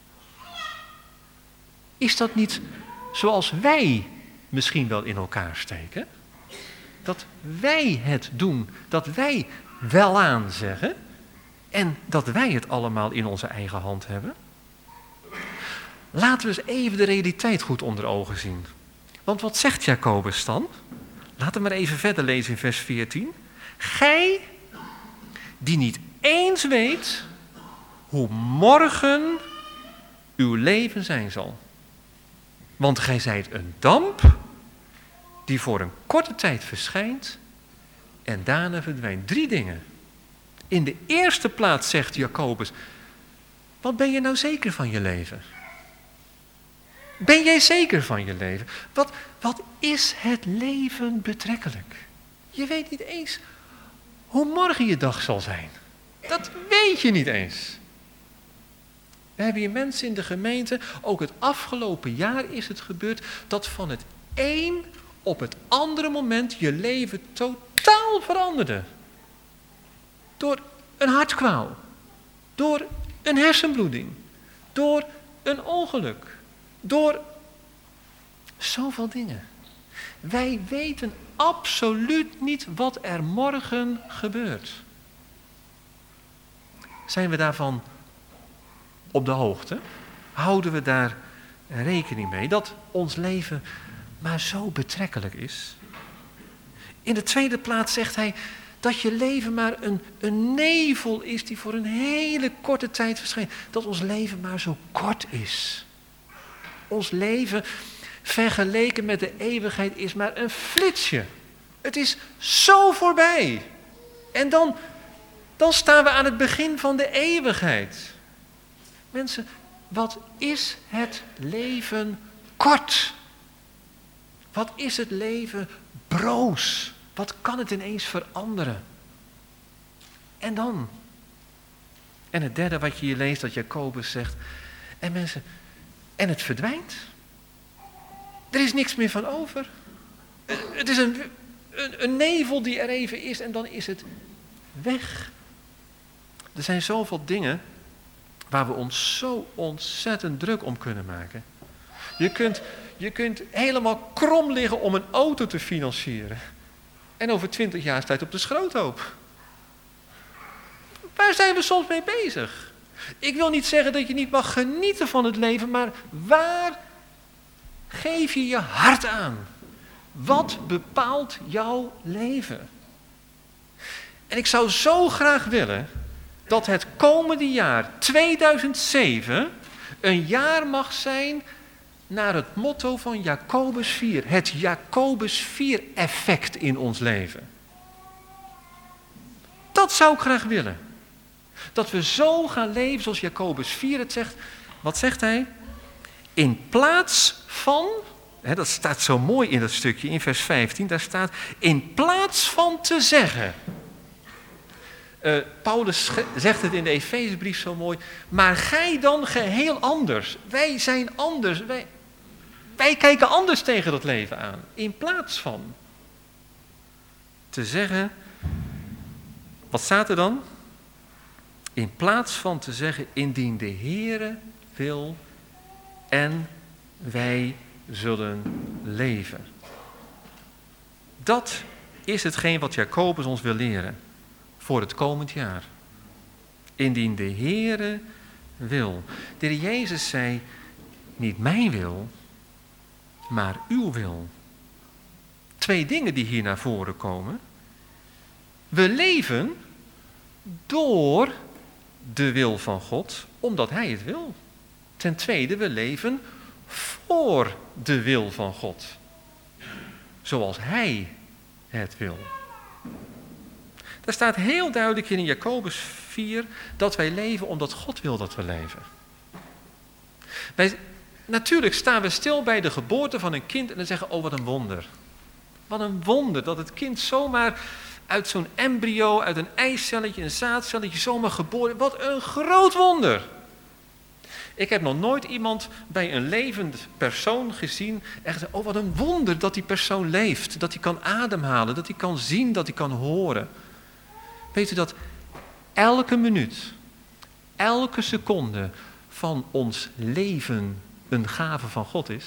Speaker 1: Is dat niet zoals wij misschien wel in elkaar steken? Dat wij het doen, dat wij welaan zeggen en dat wij het allemaal in onze eigen hand hebben? Laten we eens even de realiteit goed onder ogen zien. Want wat zegt Jacobus dan? Laten we maar even verder lezen in vers veertien. Gij, die niet eens weet hoe morgen uw leven zijn zal. Want gij zijt een damp die voor een korte tijd verschijnt en daarna verdwijnt. Drie dingen. In de eerste plaats zegt Jacobus, wat ben je nou zeker van je leven? Ben jij zeker van je leven? Wat, wat is het leven betrekkelijk? Je weet niet eens hoe morgen je dag zal zijn. Dat weet je niet eens. We hebben hier mensen in de gemeente, ook het afgelopen jaar is het gebeurd, dat van het een op het andere moment je leven totaal veranderde. Door een hartkwaal, door een hersenbloeding, door een ongeluk, door zoveel dingen. Wij weten absoluut niet wat er morgen gebeurt. Zijn we daarvan op de hoogte? Houden we daar rekening mee dat ons leven maar zo betrekkelijk is? In de tweede plaats zegt hij dat je leven maar een, een nevel is die voor een hele korte tijd verschijnt. Dat ons leven maar zo kort is. Ons leven vergeleken met de eeuwigheid is maar een flitsje. Het is zo voorbij. En dan, dan staan we aan het begin van de eeuwigheid. Mensen, wat is het leven kort? Wat is het leven broos? Wat kan het ineens veranderen? En dan? En het derde wat je hier leest, dat Jacobus zegt. En mensen, en het verdwijnt. Er is niks meer van over. Het is een, een, een nevel die er even is en dan is het weg. Er zijn zoveel dingen waar we ons zo ontzettend druk om kunnen maken. Je kunt, je kunt helemaal krom liggen om een auto te financieren. En over twintig jaar staat op de schroothoop. Waar zijn we soms mee bezig? Ik wil niet zeggen dat je niet mag genieten van het leven, maar waar geef je je hart aan? Wat bepaalt jouw leven? En ik zou zo graag willen dat het komende jaar, tweeduizend zeven, een jaar mag zijn naar het motto van Jacobus vier. Het Jacobus vier effect in ons leven. Dat zou ik graag willen. Dat we zo gaan leven zoals Jacobus vier het zegt. Wat zegt hij? In plaats van, hè, dat staat zo mooi in dat stukje, in vers vijftien, daar staat, in plaats van te zeggen. Uh, Paulus zegt het in de Efezebrief zo mooi, maar gij dan geheel anders. Wij zijn anders. Wij, wij kijken anders tegen dat leven aan. In plaats van te zeggen, wat staat er dan? In plaats van te zeggen, indien de Heere wil en wij zullen leven. Dat is hetgeen wat Jacobus ons wil leren voor het komend jaar. Indien de Heere wil. De Heer Jezus zei, niet mijn wil, maar uw wil. Twee dingen die hier naar voren komen. We leven door de wil van God, omdat Hij het wil. Ten tweede, we leven voor de wil van God. Zoals Hij het wil. Daar staat heel duidelijk in Jacobus vier dat wij leven omdat God wil dat we leven. Wij, natuurlijk staan we stil bij de geboorte van een kind en dan zeggen, oh wat een wonder. Wat een wonder dat het kind zomaar uit zo'n embryo, uit een eicelletje, een zaadcelletje, zomaar geboren. Wat een groot wonder! Ik heb nog nooit iemand bij een levend persoon gezien. Echt, oh wat een wonder dat die persoon leeft. Dat hij kan ademhalen, dat hij kan zien, dat hij kan horen. Weet u dat elke minuut, elke seconde van ons leven een gave van God is?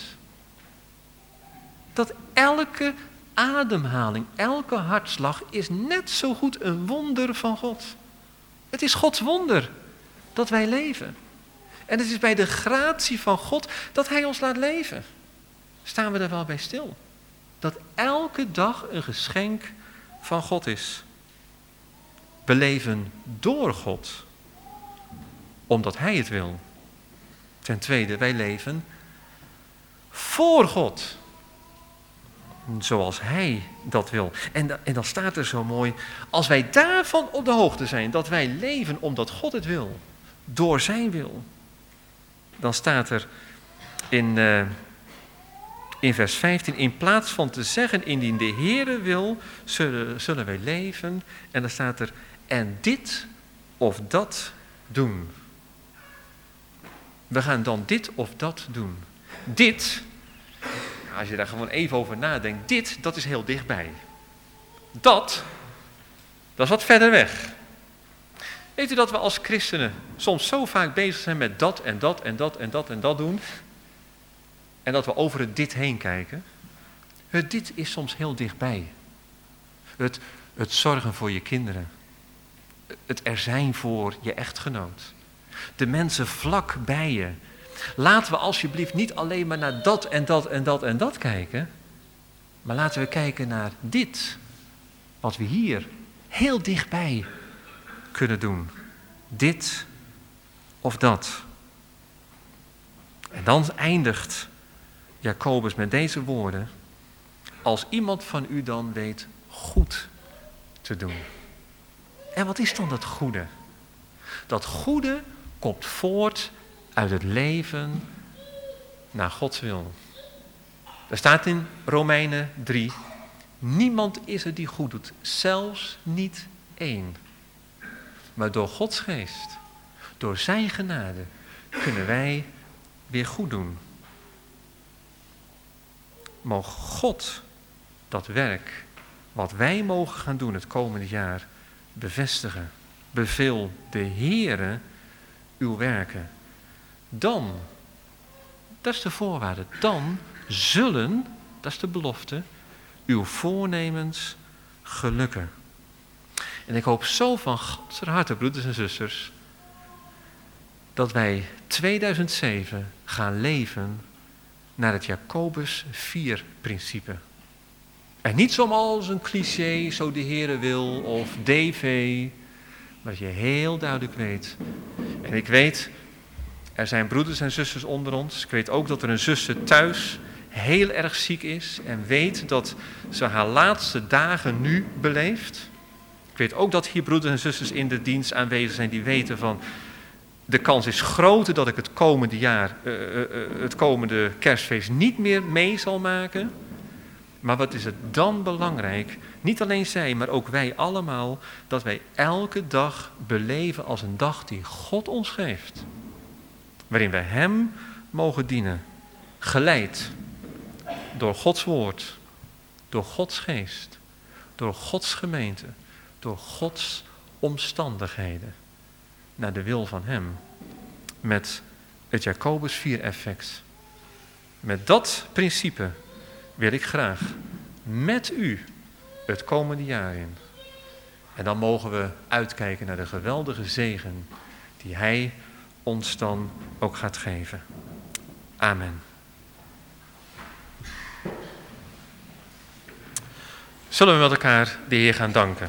Speaker 1: Dat elke ademhaling, elke hartslag is net zo goed een wonder van God. Het is Gods wonder dat wij leven. En het is bij de gratie van God dat Hij ons laat leven. Staan we daar wel bij stil? Dat elke dag een geschenk van God is. We leven door God, omdat Hij het wil. Ten tweede, wij leven voor God, zoals Hij dat wil. En, da- en dan staat er zo mooi, als wij daarvan op de hoogte zijn, dat wij leven omdat God het wil, door zijn wil. Dan staat er in, uh, in vers vijftien, in plaats van te zeggen, indien de Heere wil, zullen, zullen wij leven. En dan staat er, en dit of dat doen. We gaan dan dit of dat doen. Dit, als je daar gewoon even over nadenkt, dit, dat is heel dichtbij. Dat, dat is wat verder weg. Weet u dat we als christenen soms zo vaak bezig zijn met dat en dat en dat en dat en dat doen. En dat we over het dit heen kijken. Het dit is soms heel dichtbij. Het, het zorgen voor je kinderen. Het er zijn voor je echtgenoot. De mensen vlak bij je. Laten we alsjeblieft niet alleen maar naar dat en dat en dat en dat kijken. Maar laten we kijken naar dit. Wat we hier heel dichtbij kunnen doen. Dit of dat. En dan eindigt Jacobus met deze woorden. Als iemand van u dan weet goed te doen. En wat is dan dat goede? Dat goede komt voort uit het leven naar Gods wil. Er staat in Romeinen drie. Niemand is er die goed doet. Zelfs niet één. Maar door Gods geest, door zijn genade, kunnen wij weer goed doen. Mogen God dat werk wat wij mogen gaan doen het komende jaar bevestigen. Beveel de Heere uw werken. Dan, dat is de voorwaarde, dan zullen, dat is de belofte, uw voornemens gelukken. En ik hoop zo van Gods harte, broeders en zusters, dat wij tweeduizend zeven gaan leven naar het Jacobus vier principe. En niet zoals een cliché, zo de Heere wil, of D V, maar dat je heel duidelijk weet. En ik weet, er zijn broeders en zusters onder ons. Ik weet ook dat er een zuster thuis heel erg ziek is en weet dat ze haar laatste dagen nu beleeft. Ik weet ook dat hier broeders en zusters in de dienst aanwezig zijn die weten van, de kans is groter dat ik het komende jaar, uh, uh, uh, het komende kerstfeest niet meer mee zal maken. Maar wat is het dan belangrijk, niet alleen zij, maar ook wij allemaal, dat wij elke dag beleven als een dag die God ons geeft. Waarin wij Hem mogen dienen, geleid door Gods woord, door Gods geest, door Gods gemeente, door Gods omstandigheden, naar de wil van Hem. Met het Jacobus vier effect. Met dat principe wil ik graag met u het komende jaar in. En dan mogen we uitkijken naar de geweldige zegen die Hij ons dan ook gaat geven. Amen. Zullen we met elkaar de Heer gaan danken?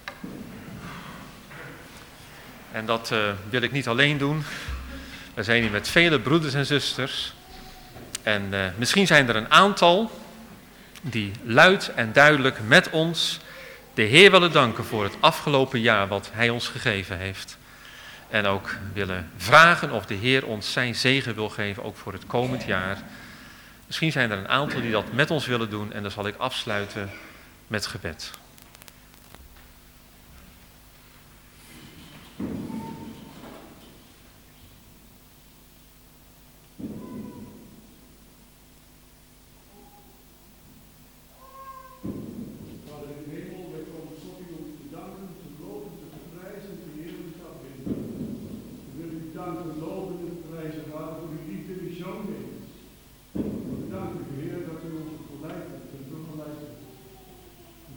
Speaker 1: En dat uh, wil ik niet alleen doen. We zijn hier met vele broeders en zusters. En uh, misschien zijn er een aantal die luid en duidelijk met ons de Heer willen danken voor het afgelopen jaar wat Hij ons gegeven heeft. En ook willen vragen of de Heer ons zijn zegen wil geven, ook voor het komend jaar. Misschien zijn er een aantal die dat met ons willen doen en dan zal ik afsluiten met gebed.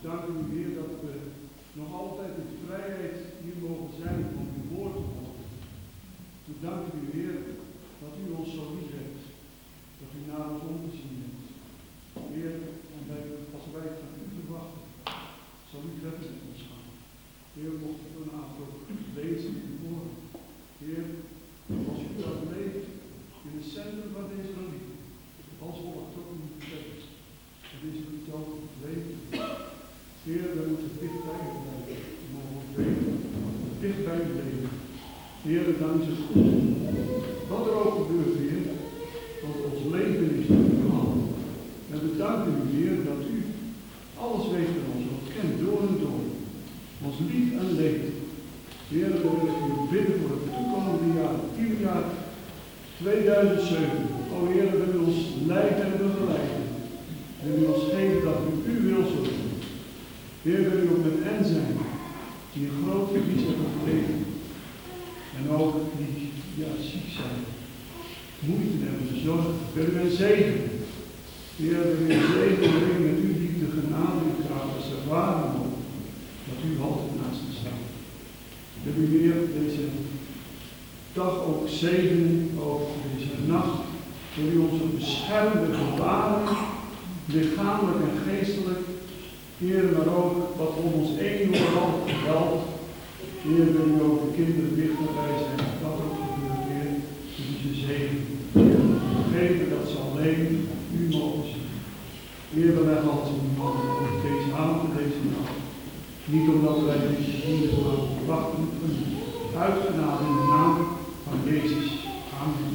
Speaker 2: danken u, Heer, dat we nog altijd in vrijheid hier mogen zijn om uw woord te horen. We danken u, Heer, dat u ons zo lief hebt, dat u naar ons omgezien hebt. Heer, en wij, als wij het van u verwachten, zal u verder met ons gaan. Heer, mocht u vanavond ook lezen in uw woord. Heer, als u dat leeft in het centrum van deze religie, als we het ook niet vergeten, dan is het niet altijd het leven. Heer, we moeten dicht bij u blijven. We mogen ook weten, dicht bij u leven. Heer, dan is het goed. Wat er ook gebeurt, Heer, want ons leven is in uw handen. En we danken u, Heer, dat u alles weet van ons, wat kent door en door. Ons lief en leed. Heer, we willen u bidden voor het toekomende jaar, tien jaar, tweeduizend zeven. O Heer, we willen ons leiden en begeleiden. We willen ons geven dat u uw wil zult doen. Heer, wil u ook met hen zijn, die een groot verlies hebben geleden. En ook die ja, ziek zijn, moeite hebben te zorgen. Wil u hen zegenen. Heer, wil u hen zegenen met uw liefde, genade en kracht, als ze ervaren mogen, dat u altijd naast hen staat. Wil u weer deze dag ook zegenen, ook deze nacht. Wil u ons ook beschermen, bewaren, lichamelijk en geestelijk. Heer, maar ook wat om ons heen overal geweld. Heer, wil u ook de kinderen dichterbij zijn, wat ook gebeurt, Heer. Dus u ze zegen. Geven dat ze alleen u mogen zien. Heer, we leggen alles in uw handen over deze avond en deze nacht. Niet omdat wij deze dienst mogen verwachten van u. Uitgenade in de naam van Jezus. Amen.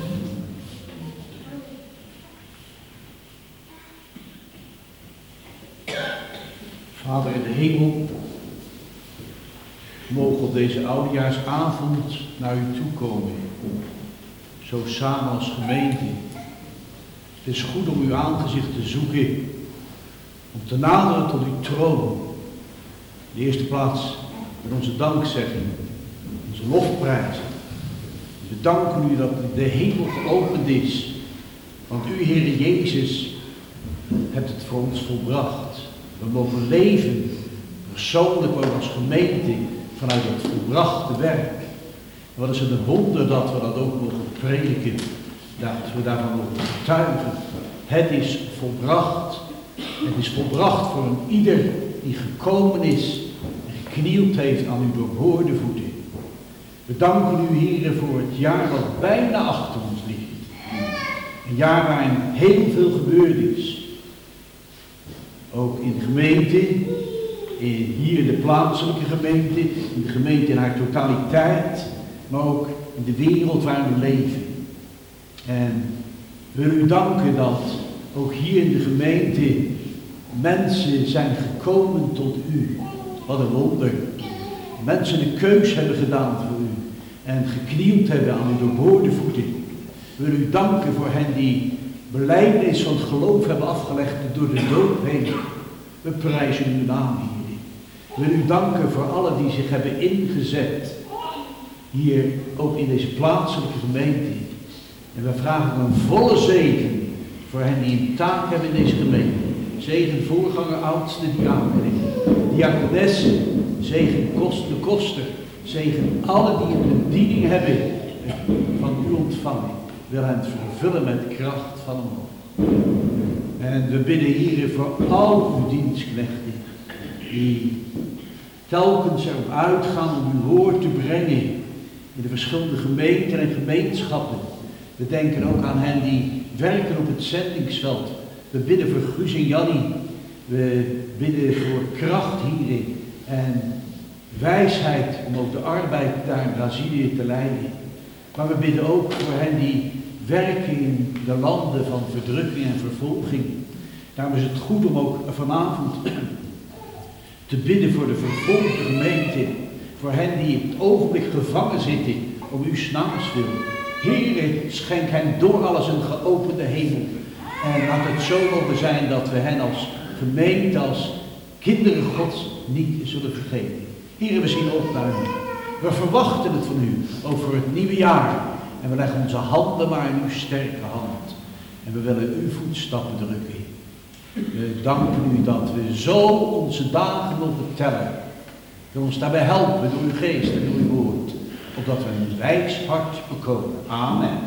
Speaker 3: Vader in de hemel, we mogen op deze oudejaarsavond naar u toe komen, zo samen als gemeente. Het is goed om uw aangezicht te zoeken, om te naderen tot uw troon. In de eerste plaats met onze dankzegging, onze lofprijs. We danken u dat de hemel geopend is, want u, Heere Jezus, hebt het voor ons volbracht. We mogen leven, persoonlijk ook als gemeente, vanuit het volbrachte werk. En wat is het een wonder dat we dat ook mogen prediken, dat we daarvan mogen getuigen. Het is volbracht. Het is volbracht voor een ieder die gekomen is en geknield heeft aan uw doorboorde voeten. We danken u, Heere, voor het jaar dat bijna achter ons ligt. Een jaar waarin heel veel gebeurd is. Ook in de gemeente, in hier in de plaatselijke gemeente, in de gemeente in haar totaliteit, maar ook in de wereld waar we leven. En we willen u danken dat ook hier in de gemeente mensen zijn gekomen tot u. Wat een wonder. Mensen de keus hebben gedaan voor u en geknield hebben aan uw doorboorde voeten. We willen u danken voor hen die belijdenis van het geloof hebben afgelegd door de doop heen. We prijzen uw naam, Heer. We willen u danken voor allen die zich hebben ingezet, hier ook in deze plaatselijke gemeente. En we vragen een volle zegen voor hen die een taak hebben in deze gemeente. Zegen voorganger, oudste, diaken, diakonessen, zegen kost, de koster, zegen alle die een bediening hebben van u ontvangen. Wil hen vervullen met kracht van omhoog. En we bidden hier voor al uw dienstknechten, die telkens erop uitgaan om uw woord te brengen in de verschillende gemeenten en gemeenschappen. We denken ook aan hen die werken op het zendingsveld. We bidden voor Guus en Jannie. We bidden voor kracht hierin en wijsheid om ook de arbeid daar in Brazilië te leiden. Maar we bidden ook voor hen die werken in de landen van verdrukking en vervolging. Daarom is het goed om ook vanavond te bidden voor de vervolgde gemeente. Voor hen die op het ogenblik gevangen zitten om uw naams wil. Heere, schenk hen door alles een geopende hemel. En laat het zo mogen zijn dat we hen als gemeente, als kinderen Gods niet zullen vergeten. Heere, we zien op naar u. We verwachten het van u, ook voor het nieuwe jaar. En we leggen onze handen maar in uw sterke hand. En we willen uw voetstappen drukken. We danken u dat we zo onze dagen mogen tellen. Wil ons daarbij helpen door uw geest en door uw woord, opdat we een wijs hart bekomen. Amen.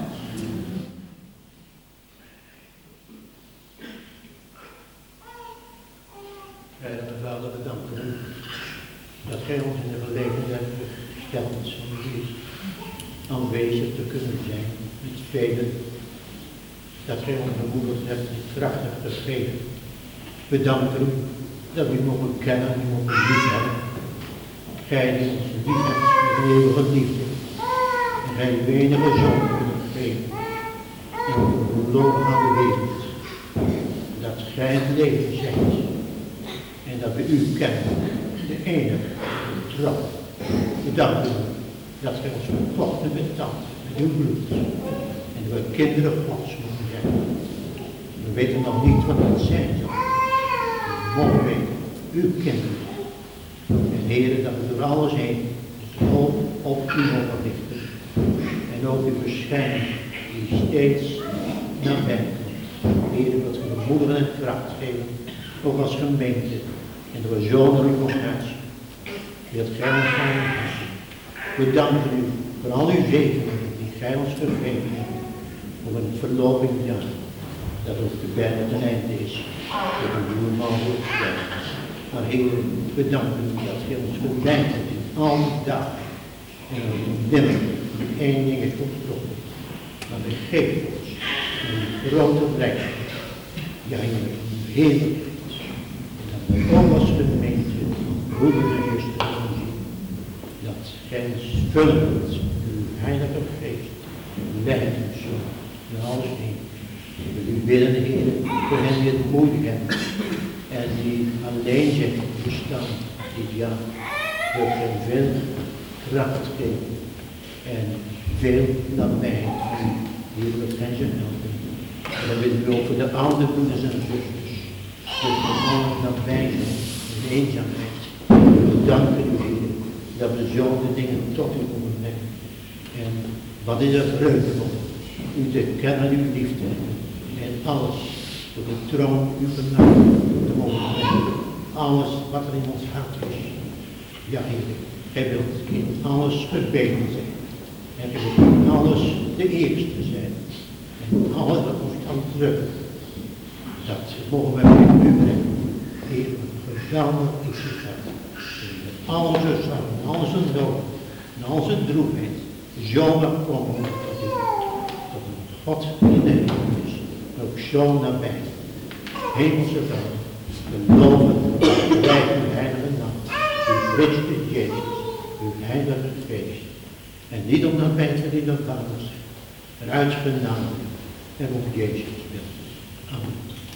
Speaker 4: Heilige Vader, we danken u dat gij ons in de gelegenheid hebt gesteld om hier aanwezig te kunnen zijn met velen. Dat gij ons bemoedigd hebt en kracht hebt gegeven. We danken u dat we u mogen kennen en mogen liefhebben. Gij die ons lief hebt met een eeuwige liefde. En gij uw enige zoon kunt geven. En we geloven aan de wereld. Dat gij het leven zijt. En dat we u kennen, de enige, de trouw. We danken u dat gij ons verkocht hebt met tand, met uw bloed. En dat we kinderen Gods mogen zijn. We weten nog niet wat het zijn zal. We mogen weten, uw kinderen. En Heer, dat we door alles heen de hoop op u mogen richten. En ook uw verschijning die steeds nabij komt. Heer, dat we bemoedigen en kracht geven, ook als gemeente. En dat we zo naar u mogen uitzien. Dat gij ons gaan uitzien. We danken u voor al uw zegeningen die gij ons gegeven hebt. Voor een verlovingsjaar. Dat ook de bijna ten einde is. Dat we nieuwe man wordt gegeven. Maar Heer, we danken u dat gij ons geleid hebt in al die dagen. En dat we willen één ding is onttrokken. Maar we geven ons een grote blijdschap. Ja, Heer, heerlijk. Ook als gemeente, broeders en zusters, dat gij ons vullen met uw heilige geest, leidt ons zo in alles heen. Ik wil u bidden, Heer, voor hen die het moeilijk hebben en die alleen zijn bestaan dit jaar, dat gij veel kracht geven en veel nabijheid van u, Heer, dat gij ze helpen. En dan willen we ook voor de andere broeders en zusters. Dat we allemaal nabij zijn in eenzaamheid. We danken u, Heer, dat we zo de dingen tot u mogen brengen. En wat is het vreugdevol, u te kennen, uw liefde, en alles voor de troon uw genade te mogen brengen. Alles wat er in ons hart is. Ja, Heer, gij wilt in alles gebeden zijn. En gij wilt in alles de eerste zijn. En alles wat ons kan drukken. Dat mogen wij met u brengen. Heer, geweldig is het hart. Met al onze zorgen, al onze nood, en al onze droefheid, zo mag komen tot u. Tot een God in de hemel is, ook zo nabij. Hemelse Vader, we loven en wijden uw heilige naam, uw Christus Jezus, uw heilige geest. En niet om nabij te die de Vader zijn, maar uit genade en op Jezus wil. Amen.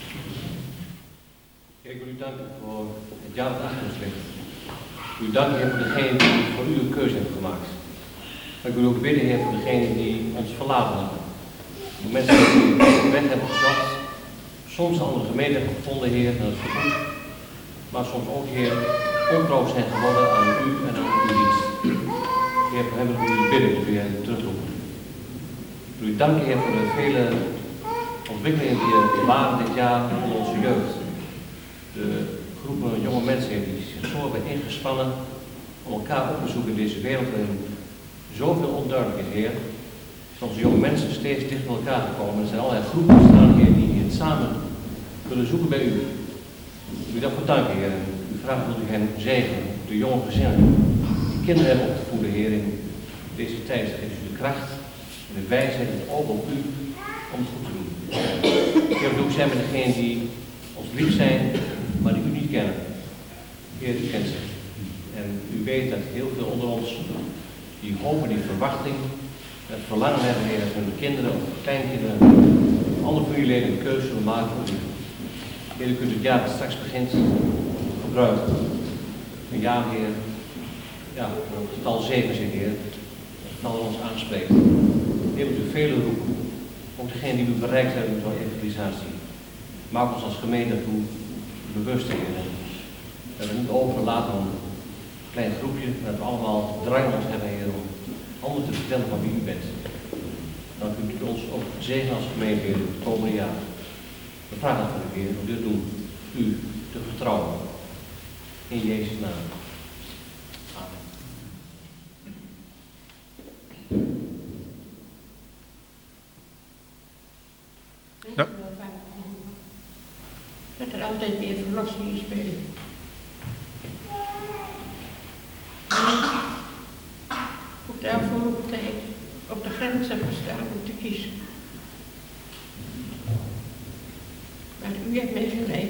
Speaker 5: Ik wil u danken voor het jaar dat achter ons ligt. Ik wil u danken, Heer, voor degene die voor u een keuze heeft gemaakt. Maar ik wil ook bidden, Heer, voor degene die ons verlaten hebben. De mensen die de weg hebben gezocht, soms een andere gemeente hebben gevonden, Heer, en dat is goed. Maar soms ook, Heer, ontrouw zijn geworden aan u en aan uw dienst. Heer, voor hen wil ik u bidden, dat u hen terugroepen. Ik wil u danken, Heer, voor de vele ontwikkelingen die er waren dit jaar in onze jeugd. De groepen jonge mensen die zich zo hebben ingespannen om elkaar op te zoeken in deze wereld waarin zoveel onduidelijk is, Heer. Zijn onze jonge mensen steeds dicht bij elkaar gekomen. Er zijn allerlei groepen staan, Heer, die het samen willen zoeken bij u. Ik wil u daarvoor danken, Heer. U vraagt dat u hen zegenen, de jonge gezinnen, die kinderen hebben op te voeden, Heer, in deze tijd. Geef u de kracht en de wijsheid en het oog op u om het goed te doen. Heer, we ook zijn met degenen die ons lief zijn, maar die u niet kennen. Heer, u kent ze. En u weet dat heel veel onder ons die hopen, die verwachting, het verlangen hebben, Heer, dat hun kinderen of kleinkinderen, andere familieleden een keuze zullen maken voor u. Heer, u kunt het jaar dat straks begint gebruiken. Een jaar, Heer, ja, het getal zeven zit, Heer, het getal ons aanspreekt. Heer, moet u velen roepen. Ook degenen die u bereikt hebben door evangelisatie. Maak ons als gemeente toe bewust, Heer. Dat we niet overlaten aan een klein groepje, dat we allemaal drang ons hebben, Heer, om anderen te vertellen van wie u bent. Dan kunt u ons ook zegenen als gemeente, Heer, het komende jaar. We vragen dat van u, Heer, dat u het doen. u te vertrouwen. In Jezus' naam. Amen.
Speaker 1: Ja.
Speaker 6: Dat er altijd weer verlossing is bij u. Ook de afgelopen tijd op de grens hebben gestaan om te kiezen. Maar u hebt mij geleid.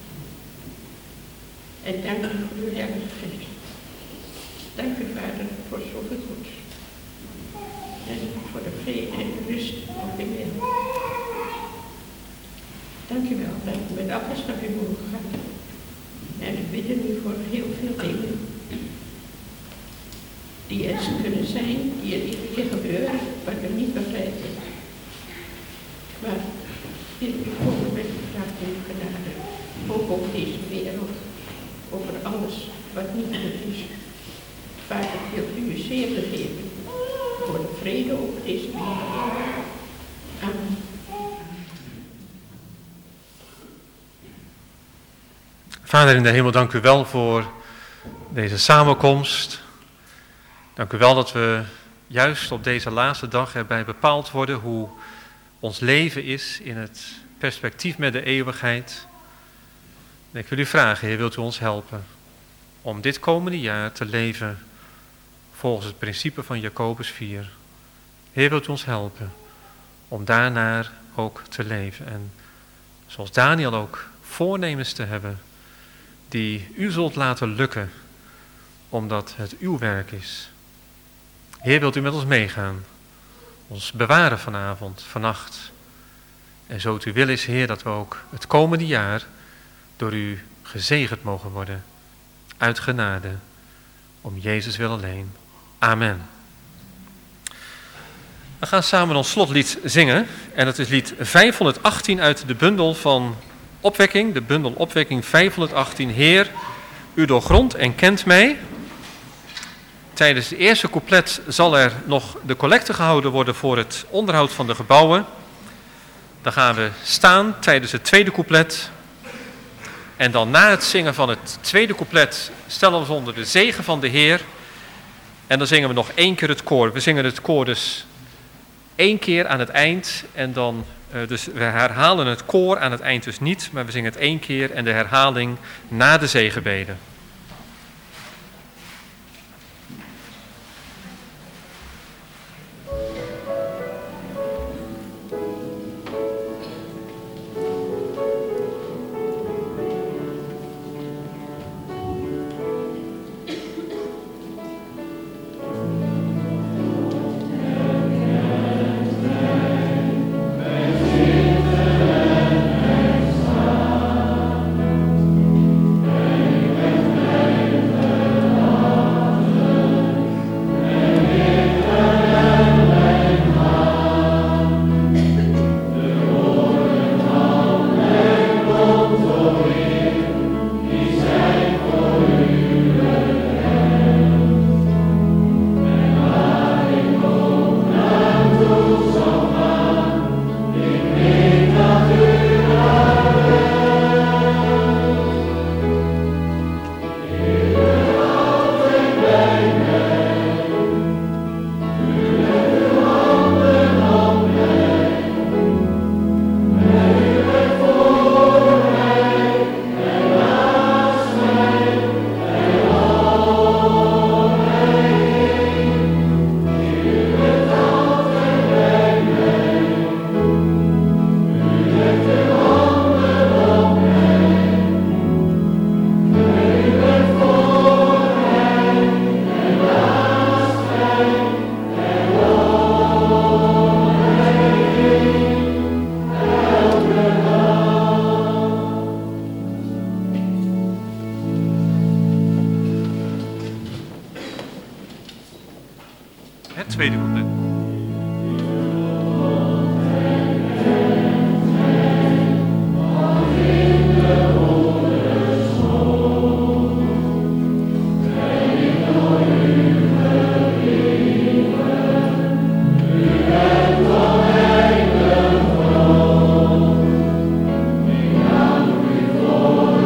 Speaker 6: En dank u voor uw Heilige Geest. Dank u, Vader, voor zoveel goeds. En voor de vrede en de rust op de wereld. Dank u wel dat ik met alles naar u mogen gaan. En we bidden u voor heel veel dingen. Die er kunnen zijn, die er iedere keer gebeuren, wat we niet begrijpen. Maar dit u komen met de kracht en genade. Ook op deze wereld. Over alles wat niet goed is. Vader, wilt u uw zegen geven. Voor de vrede op deze wereld. Amen.
Speaker 1: Vader in de hemel, dank u wel voor deze samenkomst. Dank u wel dat we juist op deze laatste dag erbij bepaald worden hoe ons leven is in het perspectief met de eeuwigheid. En ik wil u vragen, Heer, wilt u ons helpen om dit komende jaar te leven volgens het principe van Jacobus vier. Heer, wilt u ons helpen om daarnaar ook te leven. En zoals Daniel ook voornemens te hebben die u zult laten lukken, omdat het uw werk is. Heer, wilt u met ons meegaan, ons bewaren vanavond, vannacht. En zo het uw wil is, Heer, dat we ook het komende jaar door u gezegend mogen worden, uit genade, om Jezus wil alleen. Amen. We gaan samen ons slotlied zingen, en dat is lied vijfhonderdachttien uit de bundel van Opwekking, de bundel Opwekking vijfhonderdachttien. Heer, u doorgrondt en kent mij. Tijdens het eerste couplet zal er nog de collecte gehouden worden voor het onderhoud van de gebouwen. Dan gaan we staan tijdens het tweede couplet. En dan na het zingen van het tweede couplet stellen we ons onder de zegen van de Heer. En dan zingen we nog één keer het koor. We zingen het koor dus één keer aan het eind. En dan, uh, dus we herhalen het koor aan het eind dus niet. Maar we zingen het één keer en de herhaling na de zegenbeden. Het tweede couplet.
Speaker 7: Oh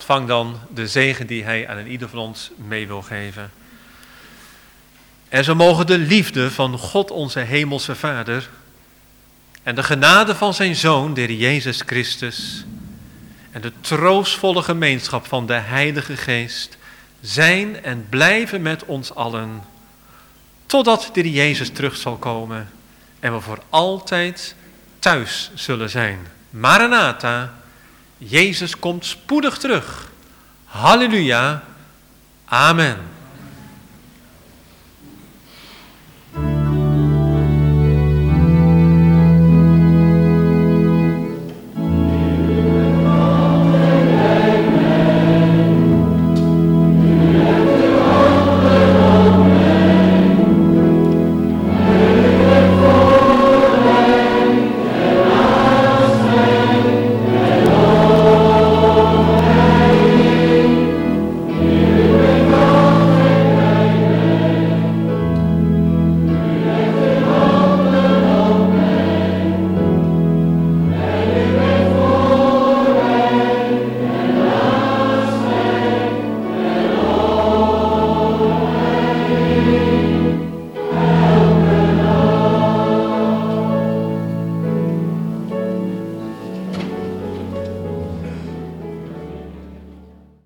Speaker 1: Ontvang dan de zegen die hij aan een ieder van ons mee wil geven. En zo mogen de liefde van God onze hemelse Vader en de genade van zijn Zoon, de Heer Jezus Christus, en de troostvolle gemeenschap van de Heilige Geest zijn en blijven met ons allen, totdat de Heer Jezus terug zal komen en we voor altijd thuis zullen zijn. Maranatha, Jezus komt spoedig terug. Halleluja, amen.